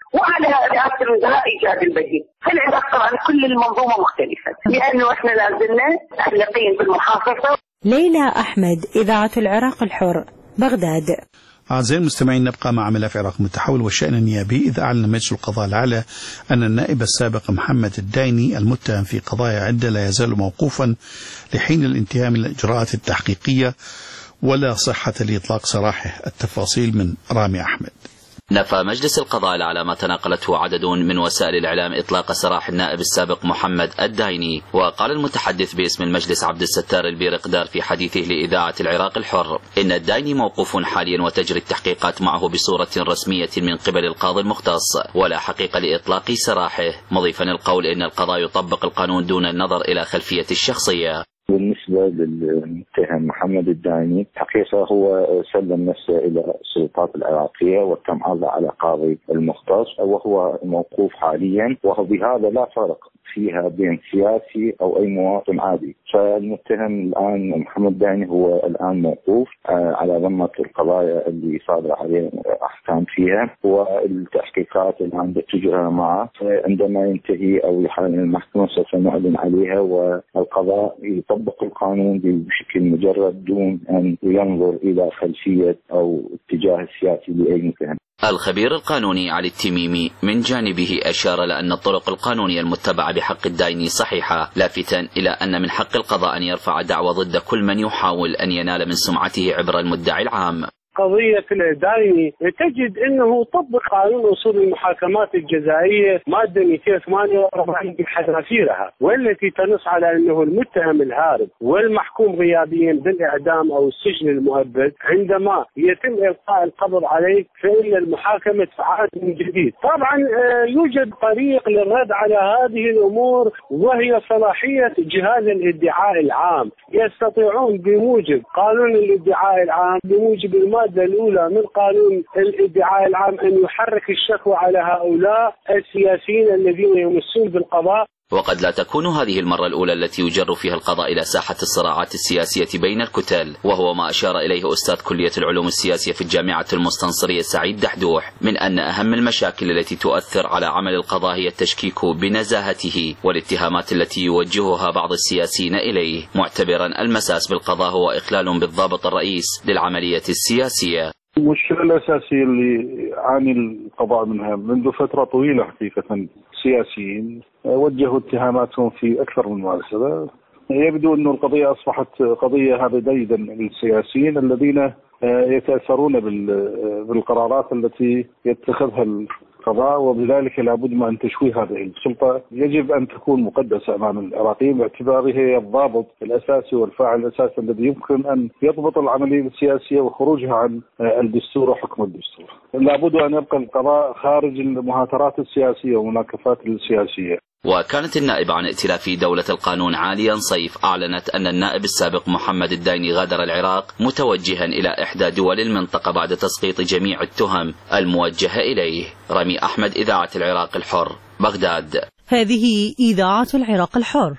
وعلى رئاسة الوزراء إيجاد البديل. في العراق طبعا كل المنظومة مختلفة لأنه إحنا لازلنا معلقين بالمحافظة. ليلى أحمد، إذاعة العراق الحر، بغداد. أعزائي المستمعين، نبقى مع ملف العراق المتحول والشأن النيابي. إذ أعلن مجلس القضاء الأعلى أن النائب السابق محمد الدايني المتهم في قضايا عدة لا يزال موقوفا لحين الانتهاء من الإجراءات التحقيقية ولا صحة لإطلاق سراحه. التفاصيل من رامي أحمد. نفى مجلس القضاء الأعلى ما تناقلته عدد من وسائل الإعلام إطلاق سراح النائب السابق محمد الدايني. وقال المتحدث باسم المجلس عبد الستار البيرقدار في حديثه لإذاعة العراق الحر إن الدايني موقوف حاليا وتجري التحقيقات معه بصورة رسمية من قبل القاضي المختص ولا حقيقة لإطلاق سراحه، مضيفا القول إن القضاء يطبق القانون دون النظر إلى خلفية الشخصية. بالنسبة للمتهم محمد الدايني حقيقة هو سلم نفسه إلى السلطات العراقية وتم عرضه على قاضي المختص وهو موقوف حاليا، وبهذا لا فرق فيها بين سياسي أو أي مواطن عادي. فالمتهم الآن محمد الدايني هو الآن موقوف على ذمة القضايا اللي صادر عليه أحكام فيها، والتحقيقات الآن تجرى معه. عندما ينتهي أو يحال المحكمة سوف نعلن عليها، والقضاء يطبق القانون بشكل مجرد دون أن ينظر إلى خلفية أو اتجاه السياسي لأي متهم. الخبير القانوني علي التميمي من جانبه أشار لأن الطرق القانونية المتبعة بحق الدايني صحيحة، لافتاً إلى أن من حق القضاء أن يرفع دعوى ضد كل من يحاول أن ينال من سمعته عبر المدعي العام. قضية الدايني تجد أنه طبق قانون أصول المحاكمات الجزائية مادة مئتين وثمانية وأربعين بحذافيرها، والتي تنص على أنه المتهم الهارب والمحكوم غيابيا بالإعدام أو السجن المؤبد عندما يتم إلقاء القبض عليه فإن المحاكمة تعاد من جديد. طبعا يوجد طريق للرد على هذه الأمور وهي صلاحية جهاز الادعاء العام. يستطيعون بموجب قانون الادعاء العام بموجب المادة الأولى من قانون الادعاء العام أن يحرك الشكوى على هؤلاء السياسيين الذين يمسون بالقضاء. وقد لا تكون هذه المرة الأولى التي يجر فيها القضاء إلى ساحة الصراعات السياسية بين الكتل، وهو ما أشار إليه أستاذ كلية العلوم السياسية في الجامعة المستنصرية سعيد دحدوح، من أن أهم المشاكل التي تؤثر على عمل القضاء هي التشكيك بنزاهته والاتهامات التي يوجهها بعض السياسيين إليه، معتبرا المساس بالقضاء هو إخلال بالضابط الرئيس للعملية السياسية. المشكلة الأساسية اللي يعاني القضاء منها منذ فترة طويلة حقيقة سياسيين وجهوا اتهاماتهم في أكثر من مناسبة. يبدو أن القضية أصبحت قضية هبديدا للسياسيين الذين يتأثرون بالقرارات التي يتخذها القضاء، وبذلك لابد من تشويه هذه السلطة. يجب أن تكون مقدسة أمام العراقيين باعتباره هي الضابط الأساسي والفاعل الأساسي الذي يمكن أن يضبط العملية السياسية وخروجها عن الدستور وحكم الدستور. لابد أن يبقى القضاء خارج المهاترات السياسية والمناكفات السياسية. وكانت النائبة عن ائتلاف دولة القانون عاليا صيف أعلنت أن النائب السابق محمد الدايني غادر العراق متوجها إلى إحدى دول المنطقة بعد تسقيط جميع التهم الموجهة إليه. رامي أحمد، إذاعة العراق الحر، بغداد. هذه إذاعة العراق الحر.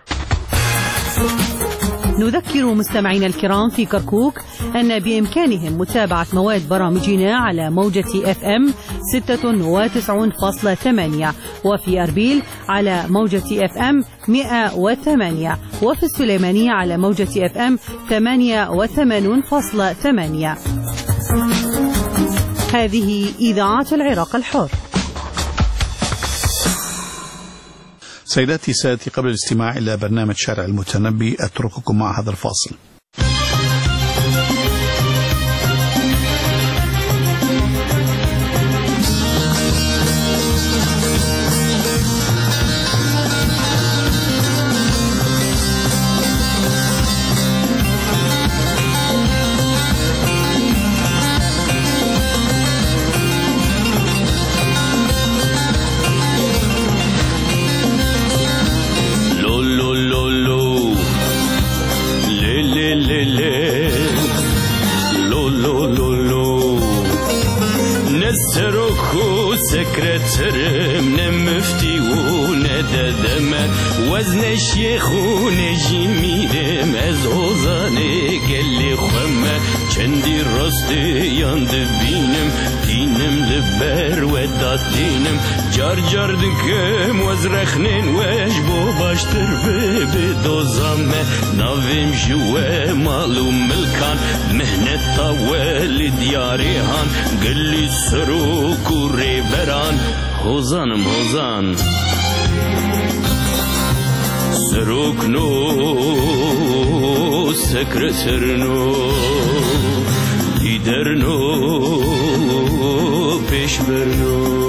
نذكر مستمعينا الكرام في كركوك أن بإمكانهم متابعة مواد برامجنا على موجة اف ام ستة وتسعين فاصلة ثمانية، وفي أربيل على موجة اف ام مئة وثمانية، وفي السليمانية على موجة اف ام ثمانية وثمانين فاصلة ثمانية. هذه إذاعة العراق الحر. سيداتي سادتي، قبل الاستماع إلى برنامج شارع المتنبي أترككم مع هذا الفاصل. سكرترم نمفتي ونددم وزن الشيخ ونجي ميرم از اوزاني قلي خم چندي رستي ياند بينم دين دينم لبر ودات دينم جار جار دكم وزرخنين واجبو باشتر بدوزام نافم جوا معلوم ملكان مهنة طوال دياريهان قلي سروك وريبران هوزانم هوزان سروك نو سكر سرنو دیدرنو پیش برنو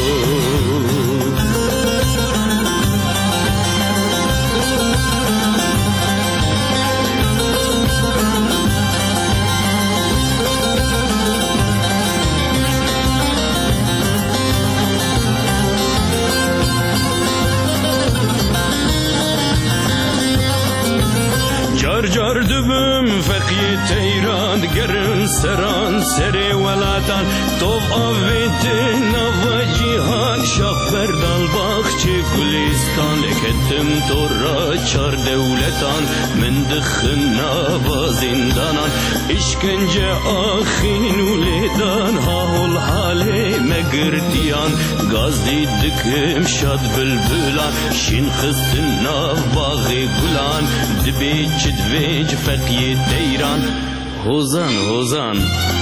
جار جار دبم فقی تیران گرن سران سری ولاتان توف آویت نوا جیهان شاخ بردال باخچه گلستان لکتم تو را چار دولتان من دخن نوا زندانان اشکنجه آخین ولیدان هاول حاله مگردیان گاز دیدکم شاد بلبلان شین خستن ناف باغی گلان دبی چدویج فقی تیران هوزان هوزان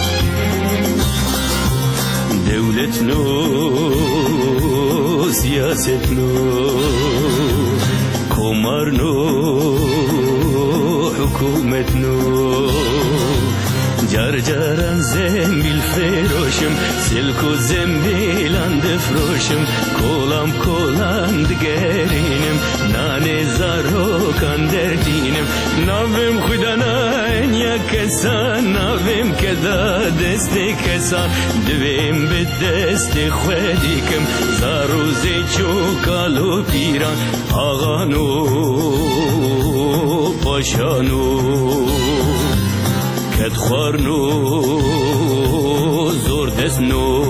دولت نو سیاست نو کمر نو حکومت نو جار جاران زنبیل فروشم سلکو زنبیلان دفروشم کولام کولان دگرینم نان زاروکان دردینم ناویم خودانا انیا کسان ناویم کدا دست کسان دویم به دست خودیکم زاروزی چوکالو پیران آغانو پاشانو کد خوارنو زور دستنو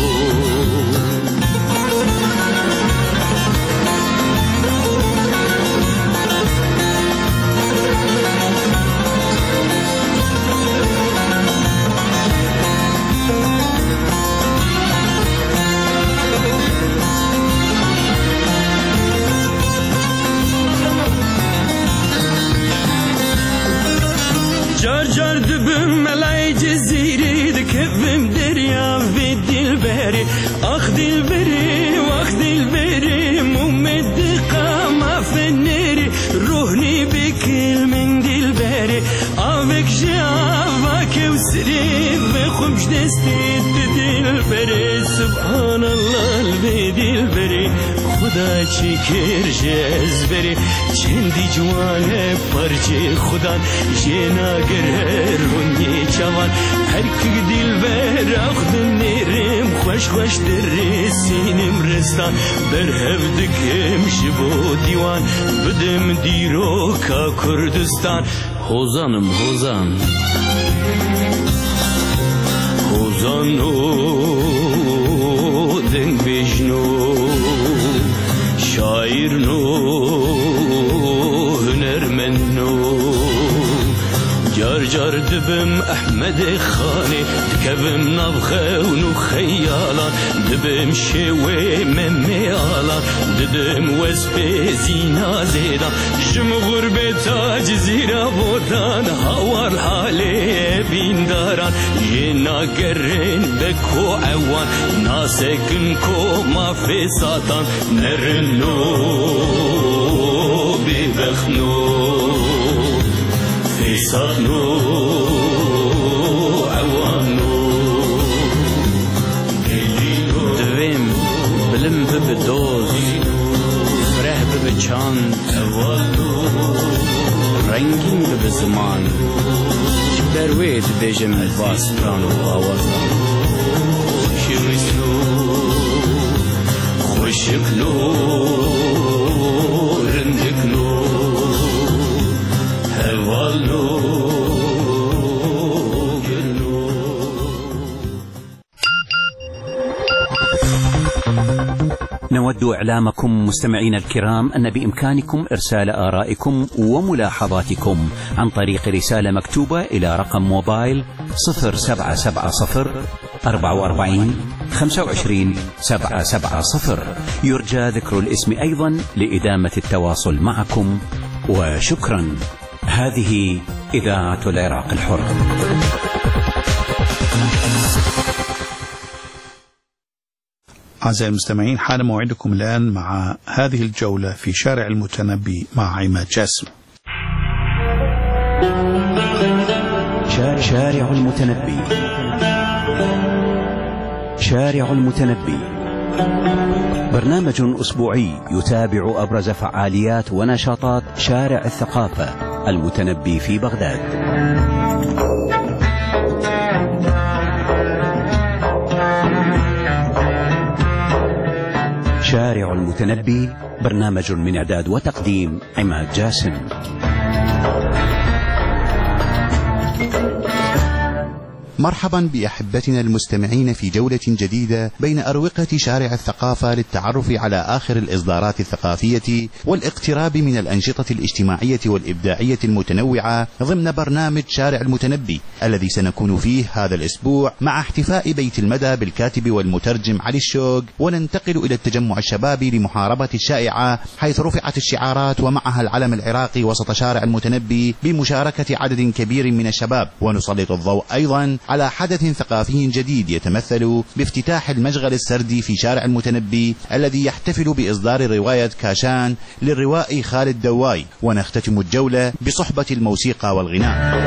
جار جار دبم ملای جزیره دکبم دریا و دلبری آخ دلبری واخ دلبری ممد قام فنری روحني بكل من دلبری آوک جاواک وسری بخمش دستی دلبری سبحان الله البدلبری خدا چکر جزبری چندی جوانه پرچه خدان جنا گرر ونی چوان هر کی دلبر آخد نرم خوش خوش در سینم رستان بر هفدکم شبو دیوان بدم دیرو کا کردستان هوزانم هوزان هوزانو دنگ بجنو شاعر نو هنرمند جار جار دبم احمد خاني دكبم نبخه ونخيالا دبم شوي مميالا ددم وسبي زينا زيدا جم غربة جزيرة بوتان هوار حالي بين داران جينا قرن بكو عوان ناسكن كو ما في ساتان نرنو ببخنو فيصلو عوانو دویم بلم ببدوز فره ببچاند رنگین ببزمان بروید بیجم باس پرانو آوازان خوشیویسنو خوشکلو رندکلو هوالو نود إعلامكم مستمعين الكرام أن بإمكانكم إرسال آرائكم وملاحظاتكم عن طريق رسالة مكتوبة إلى رقم موبايل صفر سبعة سبعة صفر أربعة وأربعين خمسة وعشرين سبعة سبعة صفر. يرجى ذكر الاسم أيضا لإدامة التواصل معكم، وشكرا. هذه إذاعة العراق الحر. أعزائي المستمعين، حان موعدكم الآن مع هذه الجولة في شارع المتنبي مع عماد جاسم. شارع المتنبي. شارع المتنبي برنامج أسبوعي يتابع أبرز فعاليات ونشاطات شارع الثقافة المتنبي في بغداد. شارع المتنبي برنامج من إعداد وتقديم عماد جاسم. مرحبا بأحبتنا المستمعين في جولة جديدة بين أروقة شارع الثقافة للتعرف على آخر الإصدارات الثقافية والاقتراب من الأنشطة الاجتماعية والإبداعية المتنوعة ضمن برنامج شارع المتنبي الذي سنكون فيه هذا الأسبوع مع احتفاء بيت المدى بالكاتب والمترجم علي الشوق، وننتقل إلى التجمع الشبابي لمحاربة الشائعة، حيث رفعت الشعارات ومعها العلم العراقي وسط شارع المتنبي بمشاركة عدد كبير من الشباب. ونسلط الضوء أيضا على حدث ثقافي جديد يتمثل بافتتاح المشغل السردي في شارع المتنبي الذي يحتفل بإصدار رواية كاشان للروائي خالد دواي. ونختتم الجولة بصحبة الموسيقى والغناء.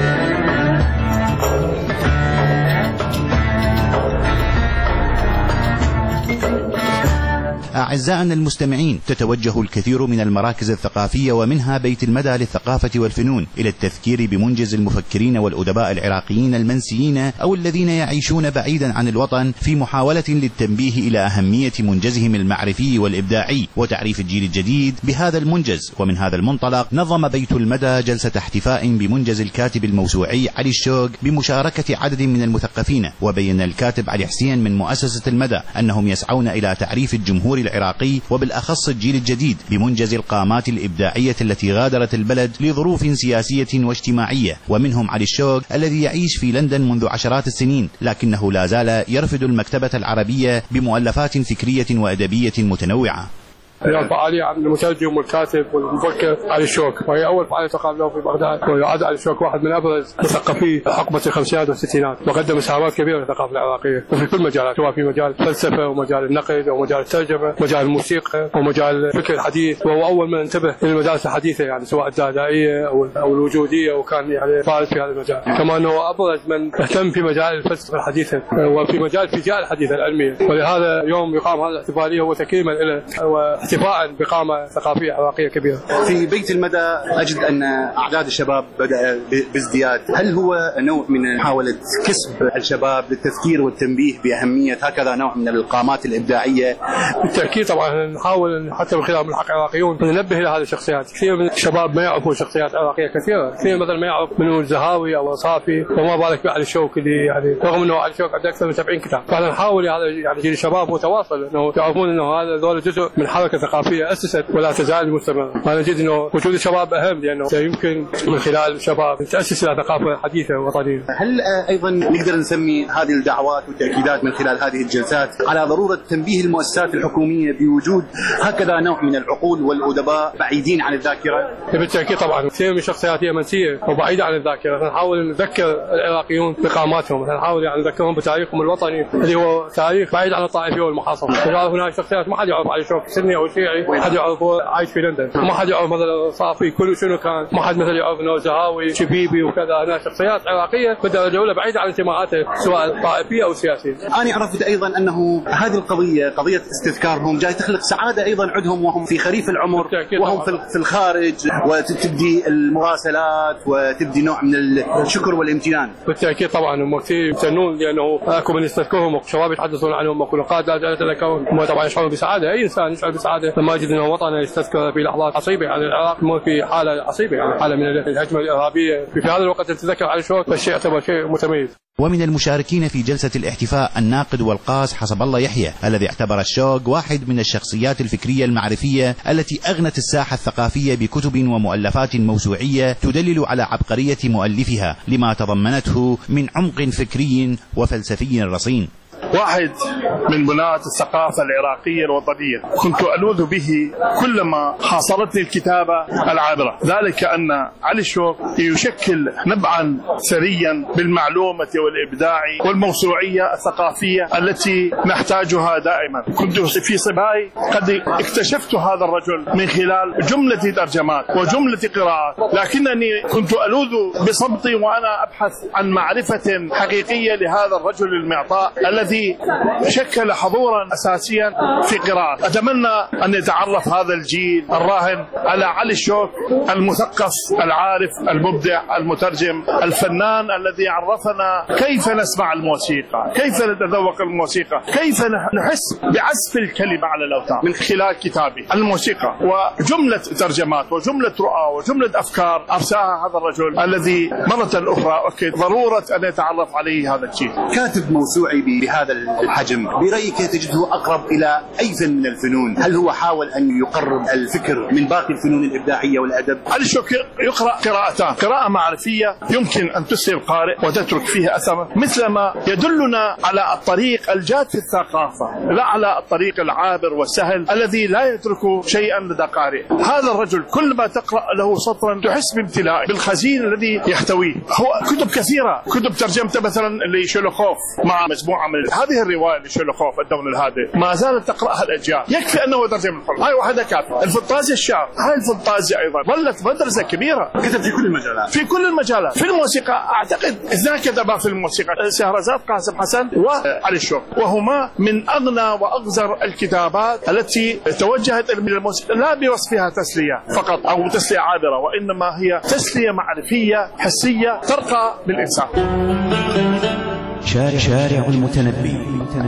أعزائنا المستمعين، تتوجه الكثير من المراكز الثقافية ومنها بيت المدى للثقافة والفنون إلى التذكير بمنجز المفكرين والأدباء العراقيين المنسيين أو الذين يعيشون بعيدا عن الوطن، في محاولة للتنبيه إلى أهمية منجزهم المعرفي والإبداعي وتعريف الجيل الجديد بهذا المنجز. ومن هذا المنطلق نظم بيت المدى جلسة احتفاء بمنجز الكاتب الموسوعي علي الشوق بمشاركة عدد من المثقفين. وبين الكاتب علي حسين من مؤسسة المدى أنهم يسعون إلى تعريف الجمهور العراقي وبالأخص الجيل الجديد بمنجز القامات الإبداعية التي غادرت البلد لظروف سياسية واجتماعية. ومنهم علي الشوق الذي يعيش في لندن منذ عشرات السنين، لكنه لا زال يرفد المكتبة العربية بمؤلفات فكرية وأدبية متنوعة. اليوم فعالية عن المترجم والكاتب والمفكر علي الشوق، وهي أول فعالية تقام له في بغداد. ويعد علي الشوق واحد من أبرز مثقفي حقبة الخمسينات والستينات، وقدم مساهمات كبيرة للثقافة العراقية وفي كل مجالات، سواء في مجال الفلسفة ومجال النقد ومجال الترجمة ومجال الموسيقى ومجال الفكر الحديث. وهو أول من انتبه للمدارس الحديثة، يعني سواء الدادائية أو الوجودية، وكان يعني فارس في هذا المجال. كما أنه أبرز من اهتم في مجال الفلسفة الحديثة وفي مجال الفيزياء الحديثة العلمية. ولهذا اليوم يقام هذا الاحتفالية هو تكريما له واحتفاء بقامة ثقافية عراقية كبيرة. في بيت المدى أجد أن أعداد الشباب بدأ بازدياد، هل هو نوع من محاولة كسب الشباب للتذكير والتنبيه بأهمية هكذا نوع من القامات الإبداعية؟ بالتأكيد طبعا نحاول حتى من خلال ملحق العراقيون ننبه إلى هذه الشخصيات. كثير من الشباب ما يعرفون شخصيات عراقية كثيرة، كثير مثلا ما يعرف منه الزهاوي أو صافي، وما بالك بعلي الشوق اللي يعني رغم أنه علي الشوق عنده أكثر من سبعين كتاب. فاحنا نحاول هذا يعني جيل الشباب متواصل أنه يعرفون أنه هذا دور جزء من حركة ثقافية أسست ولا تزال مستمرة. أنا أجد أنه وجود الشباب أهم، لأنه يمكن من خلال الشباب تأسس إلى ثقافة حديثة وطنية. هل أيضا نقدر نسمي هذه الدعوات والتأكيدات من خلال هذه الجلسات على ضرورة تنبيه المؤسسات الحكومية بوجود هكذا نوع من العقول والأدباء بعيدين عن الذاكرة؟ بالتأكيد طبعا، كثير من الشخصيات هي منسية وبعيدة عن الذاكرة. نحاول نذكر العراقيون بقاماتهم، نحاول يعني نذكرهم بتاريخهم الوطني اللي هو تاريخ بعيد عن الطائفية والمحاصرة. هناك شخصيات ما حد يعرف علي شوق سني أو شيعي، ما حد يعرف عايش في لندن، ما حد يعرف مثلا صافي كل شنو كان، ما حد مثلا يعرف انه زهاوي شبيبي وكذا. هناك شخصيات عراقيه بالدرجه الاولى بعيده عن انتماءاته سواء طائفيه او سياسيه. انا عرفت ايضا انه هذه القضيه قضيه استذكارهم جاي تخلق سعاده ايضا عندهم وهم في خريف العمر وهم في الخارج، وتبدي المراسلات وتبدي نوع من الشكر والامتنان. بالتاكيد طبعا هم كثير يمتنون لانه اكو من يستذكرهم وشباب يتحدثون عنهم وخلقات لا يتذكرون. هم طبعا يشعرون بسعاده، اي انسان يشعر بسعاده لما يجد انه وطنه يستذكر في لحظات عصيبه. يعني العراق مو في حاله عصيبه، يعني حاله من الهجمه الارهابيه. في هذا الوقت تتذكر علي الشوق، فالشيء يعتبر شيء متميز. ومن المشاركين في جلسة الاحتفاء الناقد والقاص حسب الله يحيى، الذي اعتبر الشوق واحد من الشخصيات الفكرية المعرفية التي أغنت الساحة الثقافية بكتب ومؤلفات موسوعية تدلل على عبقرية مؤلفها لما تضمنته من عمق فكري وفلسفي رصين. واحد من بناة الثقافة العراقية الوطنية، كنت ألوذ به كلما حاصرتني الكتابة العابرة، ذلك أن علي الشوق يشكل نبعا ثريا بالمعلومة والإبداع والموسوعية الثقافية التي نحتاجها دائما. كنت في صباي قد اكتشفت هذا الرجل من خلال جملة ترجمات وجملة قراءات، لكنني كنت ألوذ بصمتي وأنا أبحث عن معرفة حقيقية لهذا الرجل المعطاء الذي شكل حضورا أساسيا في قراءة. أتمنى أن يتعرف هذا الجيل الراهن على علي الشوق المثقف العارف المبدع المترجم الفنان الذي عرفنا كيف نسمع الموسيقى، كيف نتذوق الموسيقى، كيف نحس بعزف الكلمة على الأوتار من خلال كتابه الموسيقى، وجملة ترجمات وجملة رؤى وجملة أفكار أرساها هذا الرجل الذي مرة أخرى أكد ضرورة أن يتعرف عليه هذا الجيل. كاتب موسوعي بهذا الحجم برأيك تجده أقرب إلى أي فن من الفنون؟ هل هو حاول أن يقرب الفكر من باقي الفنون الإبداعية والأدب؟ علي الشوق يقرأ قراءتان، قراءة معرفية يمكن أن تسري القارئ وتترك فيه أثر، مثلما يدلنا على الطريق الجاد في الثقافة، لا على الطريق العابر والسهل الذي لا يترك شيئا لدى قارئ. هذا الرجل كل ما تقرأ له سطرا تحس بامتلاء بالخزين الذي يحتويه. هو كتب كثيرة، كتب ترجمته مثلا لشولوخوف مع مجموعة من هذه الرواية لشولوخوف الدون الهادئ ما زالت تقرأها الأجيال، يكفي أنه ترجم الحر، هاي واحدة كافية. الفانتازيا الشعر، هاي الفانتازيا أيضا ظلت مدرسة كبيرة، كتب في كل المجالات في كل المجالات. في الموسيقى أعتقد اثنان كتبا في الموسيقى، شهرزاد قاسم حسن وعلي الشوق، وهما من أغنى وأغزر الكتابات التي توجهت إلى الموسيقى لا بوصفها تسلية فقط أو تسلية عابرة، وإنما هي تسلية معرفية حسية ترقى بالإنسان. شارع, شارع المتنبي.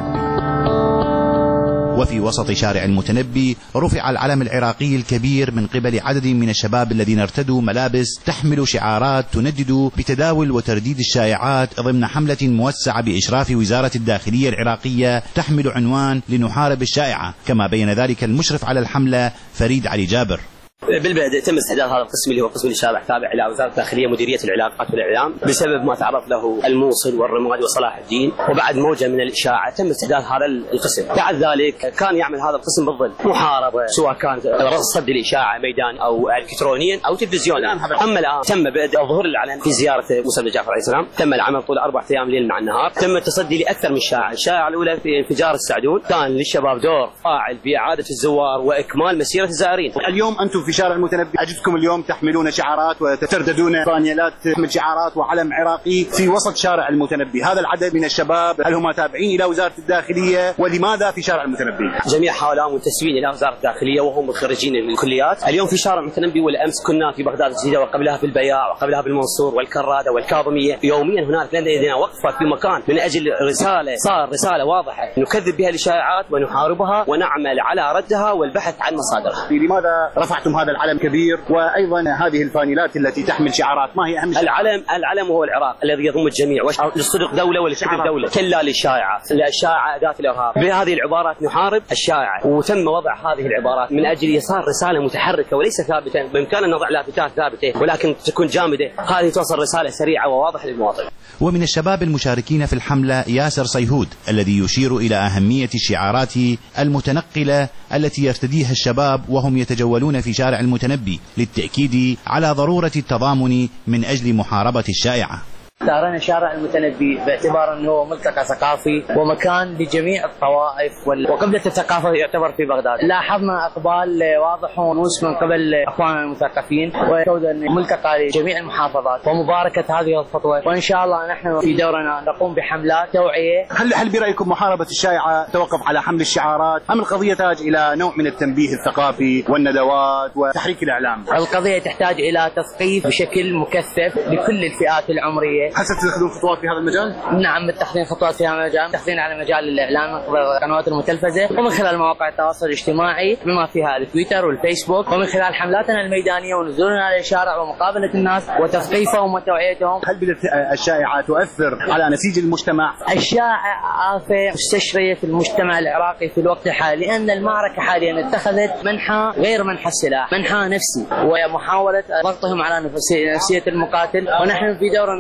وفي وسط شارع المتنبي رفع العلم العراقي الكبير من قبل عدد من الشباب الذين ارتدوا ملابس تحمل شعارات تندد بتداول وترديد الشائعات ضمن حملة موسعة بإشراف وزارة الداخلية العراقية تحمل عنوان لنحارب الشائعة، كما بين ذلك المشرف على الحملة فريد علي جابر. بالبدء تم استحداث هذا القسم اللي هو قسم الإشارة تابع إلى وزارة الداخلية مديرية العلاقات والإعلام بسبب ما تعرض له الموصل والرماد وصلاح الدين، وبعد موجة من الإشاعة تم استحداث هذا القسم. بعد ذلك كان يعمل هذا القسم بالظل محاربة، سواء كانت رصد الإشاعة ميدان أو إلكترونيا أو تلفزيون. أما الآن تم بدء ظهور العلن في زيارة موسى جعفر عليه السلام، تم العمل طول أربع أيام ليل مع النهار، تم التصدي لأكثر من شائعة. الشائعة الأولى في انفجار السعدون، كان للشباب دور فاعل بإعادة الزوار وإكمال مسيرة الزائرين. اليوم أنتم في شارع المتنبي أجدكم اليوم تحملون شعارات وترددون فانيلات تحمل شعارات وعلم عراقي في وسط شارع المتنبي. هذا العدد من الشباب هل هم تابعين إلى وزارة الداخلية؟ ولماذا في شارع المتنبي؟ جميع هؤلاء منتسبين إلى وزارة الداخلية وهم خريجين الكليات. اليوم في شارع المتنبي، والأمس كنا في بغداد الجديدة وقبلها في البياع وقبلها بالمنصور والكرادة والكاظمية. يوميا هناك لدينا وقفة في مكان من أجل رسالة، صار رسالة واضحة نكذب بها الشائعات ونحاربها ونعمل على ردها والبحث عن مصادرها. لماذا رفعتم هذا العلم كبير؟ وأيضا هذه الفانيلات التي تحمل شعارات، ما هي أهم شيء؟ العلم العلم هو العراق الذي يضم الجميع، للصدق دولة وللكذب دولة، كلا للشائعة، الشائعة أداة الإرهاب. بهذه العبارات نحارب الشائعة، وتم وضع هذه العبارات من أجل إيصال رسالة متحركة وليس ثابتة. بإمكاننا نضع لافتات ثابتة ولكن تكون جامدة، هذه توصل رسالة سريعة وواضحة للمواطن. ومن الشباب المشاركين في الحملة ياسر صيهود الذي يشير إلى أهمية الشعارات المتنقلة التي يرتديها الشباب وهم يتجولون في شارع المتنبي للتأكيد على ضرورة التضامن من أجل محاربة الشائعة. اختارنا شارع المتنبي باعتبار انه هو ملتقى ثقافي ومكان لجميع الطوائف وقبلة الثقافة يعتبر في بغداد. لاحظنا اقبال واضح وملموس من قبل اخواننا المثقفين، وكون ملتقى لجميع المحافظات ومباركة هذه الخطوة، وان شاء الله نحن في دورنا نقوم بحملات توعية. هل هل برأيكم محاربة الشائعة توقف على حمل الشعارات ام القضية تحتاج الى نوع من التنبيه الثقافي والندوات وتحريك الاعلام؟ القضية تحتاج الى تثقيف بشكل مكثف لكل الفئات العمرية. هل ستتخذون خطوات في هذا المجال؟ نعم، متخذين خطوات في هذا المجال، متخذين على مجال الاعلام من قبل القنوات المتلفزه ومن خلال مواقع التواصل الاجتماعي بما فيها التويتر والفيسبوك، ومن خلال حملاتنا الميدانيه ونزولنا على الشارع ومقابله الناس وتثقيفهم وتوعيتهم. هل بدأت الشائعة تؤثر على نسيج المجتمع؟ الشائعة آفة مستشرية في المجتمع العراقي في الوقت الحالي، لأن المعركة حاليا اتخذت منحى غير منحى السلاح، منحى نفسي، ومحاولة ضغطهم على نفسية المقاتل، ونحن في دورنا نحاول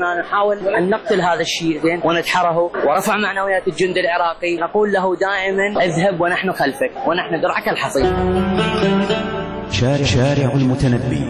نحاول أن نقتل هذا الشيء زين وندحره ورفع معنويات الجند العراقي. نقول له دائما اذهب ونحن خلفك ونحن درعك الحصين. شارع, شارع المتنبي.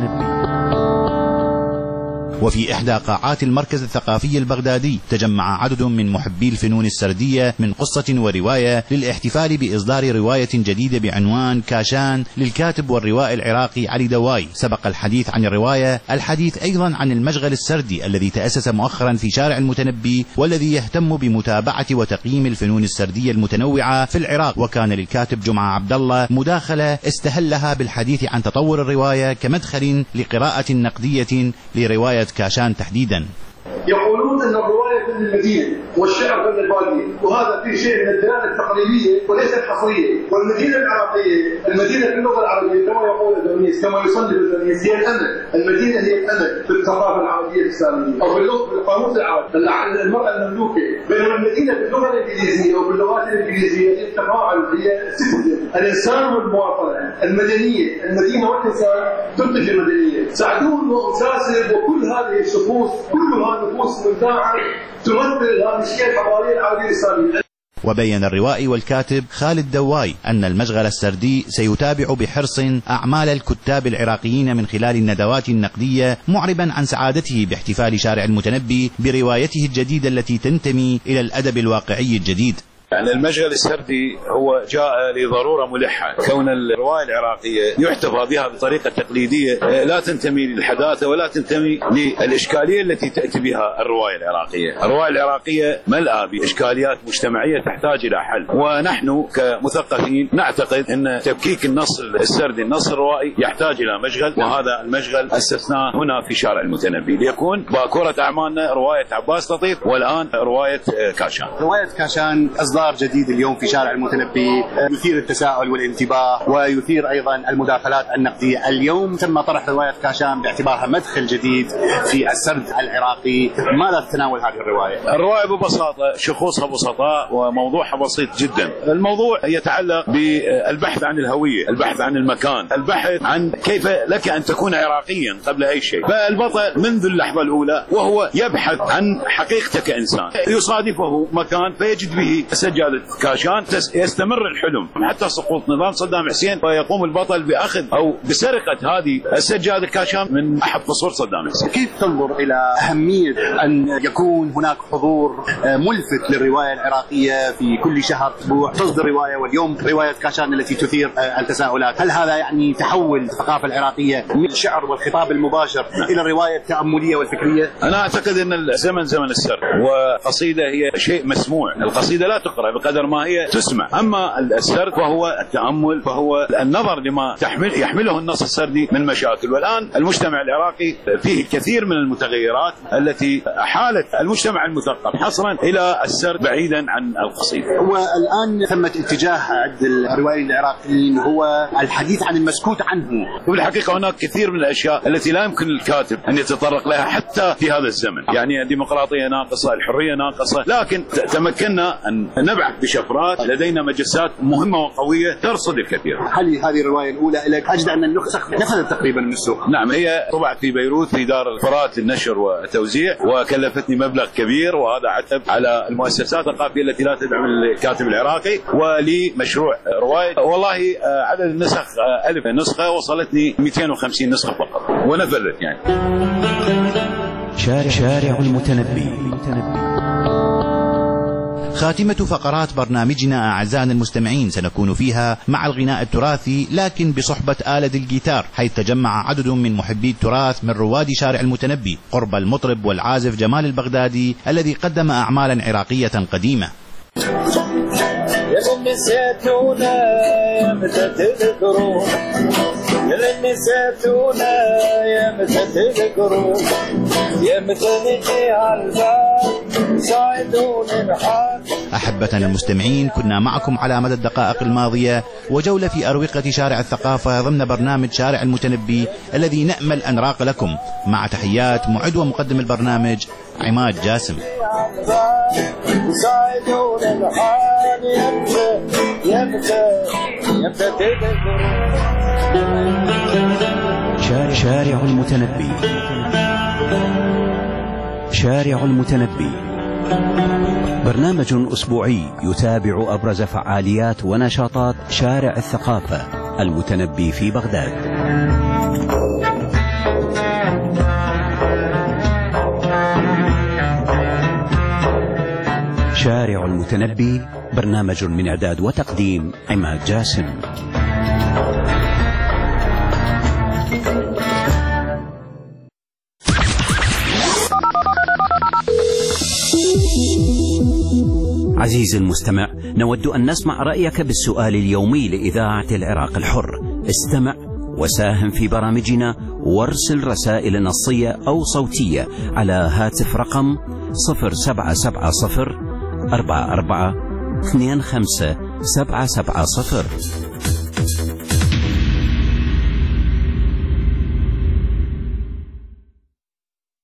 وفي إحدى قاعات المركز الثقافي البغدادي تجمع عدد من محبي الفنون السردية من قصة ورواية للاحتفال بإصدار رواية جديدة بعنوان كاشان للكاتب والروائي العراقي علي دواي. سبق الحديث عن الرواية الحديث أيضا عن المشغل السردي الذي تأسس مؤخرا في شارع المتنبي والذي يهتم بمتابعة وتقييم الفنون السردية المتنوعة في العراق. وكان للكاتب جمعة عبد الله مداخلة استهلها بالحديث عن تطور الرواية كمدخل لقراءة نقدية لرواية كاشان تحديدا. يقولون ان الروايه من المدينه والشعر من الباديه، وهذا فيه شيء من الدلاله التقليديه وليست حصريه. والمدينه العراقيه، المدينه في اللغه العربيه كما يقول الدونيس، كما يصنف الدونيس، هي الامل. المدينه هي الامل في الثقافه العربيه الاسلاميه او في اللغه في القاموس العربي، المراه المملوكه. بينما المدينه في اللغه الانجليزيه او في اللغات الانجليزيه هي التفاعل، هي سيتيزن، الانسان والمواطنه المدنيه. المدينه والانسان تنتج المدنيه. سعدون واساسر وكل هذه الشخوص كلها نفوس مبدعه تمثل الهامشيه الحضاريه العربيه الاسلاميه. وبين الروائي والكاتب خالد دواي أن المشغل السردي سيتابع بحرص أعمال الكتاب العراقيين من خلال الندوات النقدية، معربا عن سعادته باحتفال شارع المتنبي بروايته الجديدة التي تنتمي إلى الأدب الواقعي الجديد. يعني المشغل السردي هو جاء لضرورة ملحة، كون الرواية العراقية يحتفى بها بطريقة تقليدية لا تنتمي للحداثة ولا تنتمي للإشكالية التي تأتي بها الرواية العراقية. الرواية العراقية ملأى بإشكاليات مجتمعية تحتاج إلى حل، ونحن كمثقفين نعتقد أن تفكيك النص السردي النص الروائي يحتاج إلى مشغل، وهذا المشغل أسسناه هنا في شارع المتنبي ليكون باكورة أعمالنا رواية عباس لطيف والآن رواية كاشان. رواية كاشان إصدار جديد اليوم في شارع المتنبي يثير التساؤل والانتباه ويثير أيضا المداخلات النقدية. اليوم تم طرح رواية كاشان باعتبارها مدخل جديد في السرد العراقي. ماذا تتناول هذه الرواية؟ الرواية ببساطة شخوصها بسطاء وموضوعها بسيط جدا. الموضوع يتعلق بالبحث عن الهوية، البحث عن المكان، البحث عن كيف لك أن تكون عراقيا قبل أي شيء. فالبطل منذ اللحظة الأولى وهو يبحث عن حقيقته كإنسان، يصادفه مكان فيجد به سجادة كاشان، يستمر الحلم حتى سقوط نظام صدام حسين، ويقوم البطل بأخذ أو بسرقة هذه السجادة كاشان من أحد فصول صدام حسين. كيف تنظر إلى أهمية أن يكون هناك حضور ملفت للرواية العراقية في كل شهر أسبوع تصدر رواية، واليوم رواية كاشان التي تثير التساؤلات؟ هل هذا يعني تحول الثقافة العراقية من الشعر والخطاب المباشر إلى الرواية التأملية والفكرية؟ أنا أعتقد أن الزمن زمن السر، وقصيدة هي شيء مسموع، القصيدة لا تقرأ بقدر ما هي تسمع. أما السرد فهو التأمل، فهو النظر لما تحمل يحمله النص السردي من مشاكل. والآن المجتمع العراقي فيه الكثير من المتغيرات التي حالت المجتمع المثقف حصرا إلى السرد بعيدا عن القصيدة. والآن ثمة اتجاه عند الروائيين العراقيين هو الحديث عن المسكوت عنه. وبالحقيقة هناك كثير من الأشياء التي لا يمكن الكاتب أن يتطرق لها حتى في هذا الزمن. يعني الديمقراطية ناقصة، الحرية ناقصة، لكن تمكنا أن نبعث بشفرات. لدينا مجسات مهمة وقوية ترصد الكثير. هل هذه الرواية الأولى لك؟ أجد أن النسخ نفذت تقريبا من السوق. نعم، هي طبعت في بيروت في دار الفرات للنشر والتوزيع، وكلفتني مبلغ كبير، وهذا عتب على المؤسسات الثقافية التي لا تدعم الكاتب العراقي. ولي مشروع رواية والله عدد النسخ ألف نسخة، وصلتني مئتين وخمسين نسخة فقط ونفذت يعني. شارع, شارع المتنبي. خاتمة فقرات برنامجنا أعزائنا المستمعين سنكون فيها مع الغناء التراثي، لكن بصحبة آلة الجيتار، حيث تجمع عدد من محبي التراث من رواد شارع المتنبي قرب المطرب والعازف جمال البغدادي الذي قدم أعمالا عراقية قديمة. يا نسيتونا يا متى تذكرون، يا نسيتونا يا متى تذكرون، يا متى نجي عالباب ساعدون الحال. أحبتنا المستمعين، كنا معكم على مدى الدقائق الماضية وجولة في أروقة شارع الثقافة ضمن برنامج شارع المتنبي الذي نأمل أن راق لكم، مع تحيات معد ومقدم البرنامج عماد جاسم. ساعدون الحال يمتى يمتى يمتى تذكرون. شارع المتنبي. شارع المتنبي، برنامج أسبوعي يتابع أبرز فعاليات ونشاطات شارع الثقافة المتنبي في بغداد. شارع المتنبي برنامج من إعداد وتقديم عماد جاسم. عزيزي المستمع، نود أن نسمع رأيك بالسؤال اليومي لإذاعة العراق الحر. استمع وساهم في برامجنا وارسل رسائل نصية أو صوتية على هاتف رقم صفر سبعة سبعة صفر أربعة أربعة اثنين خمسة سبعة سبعة صفر.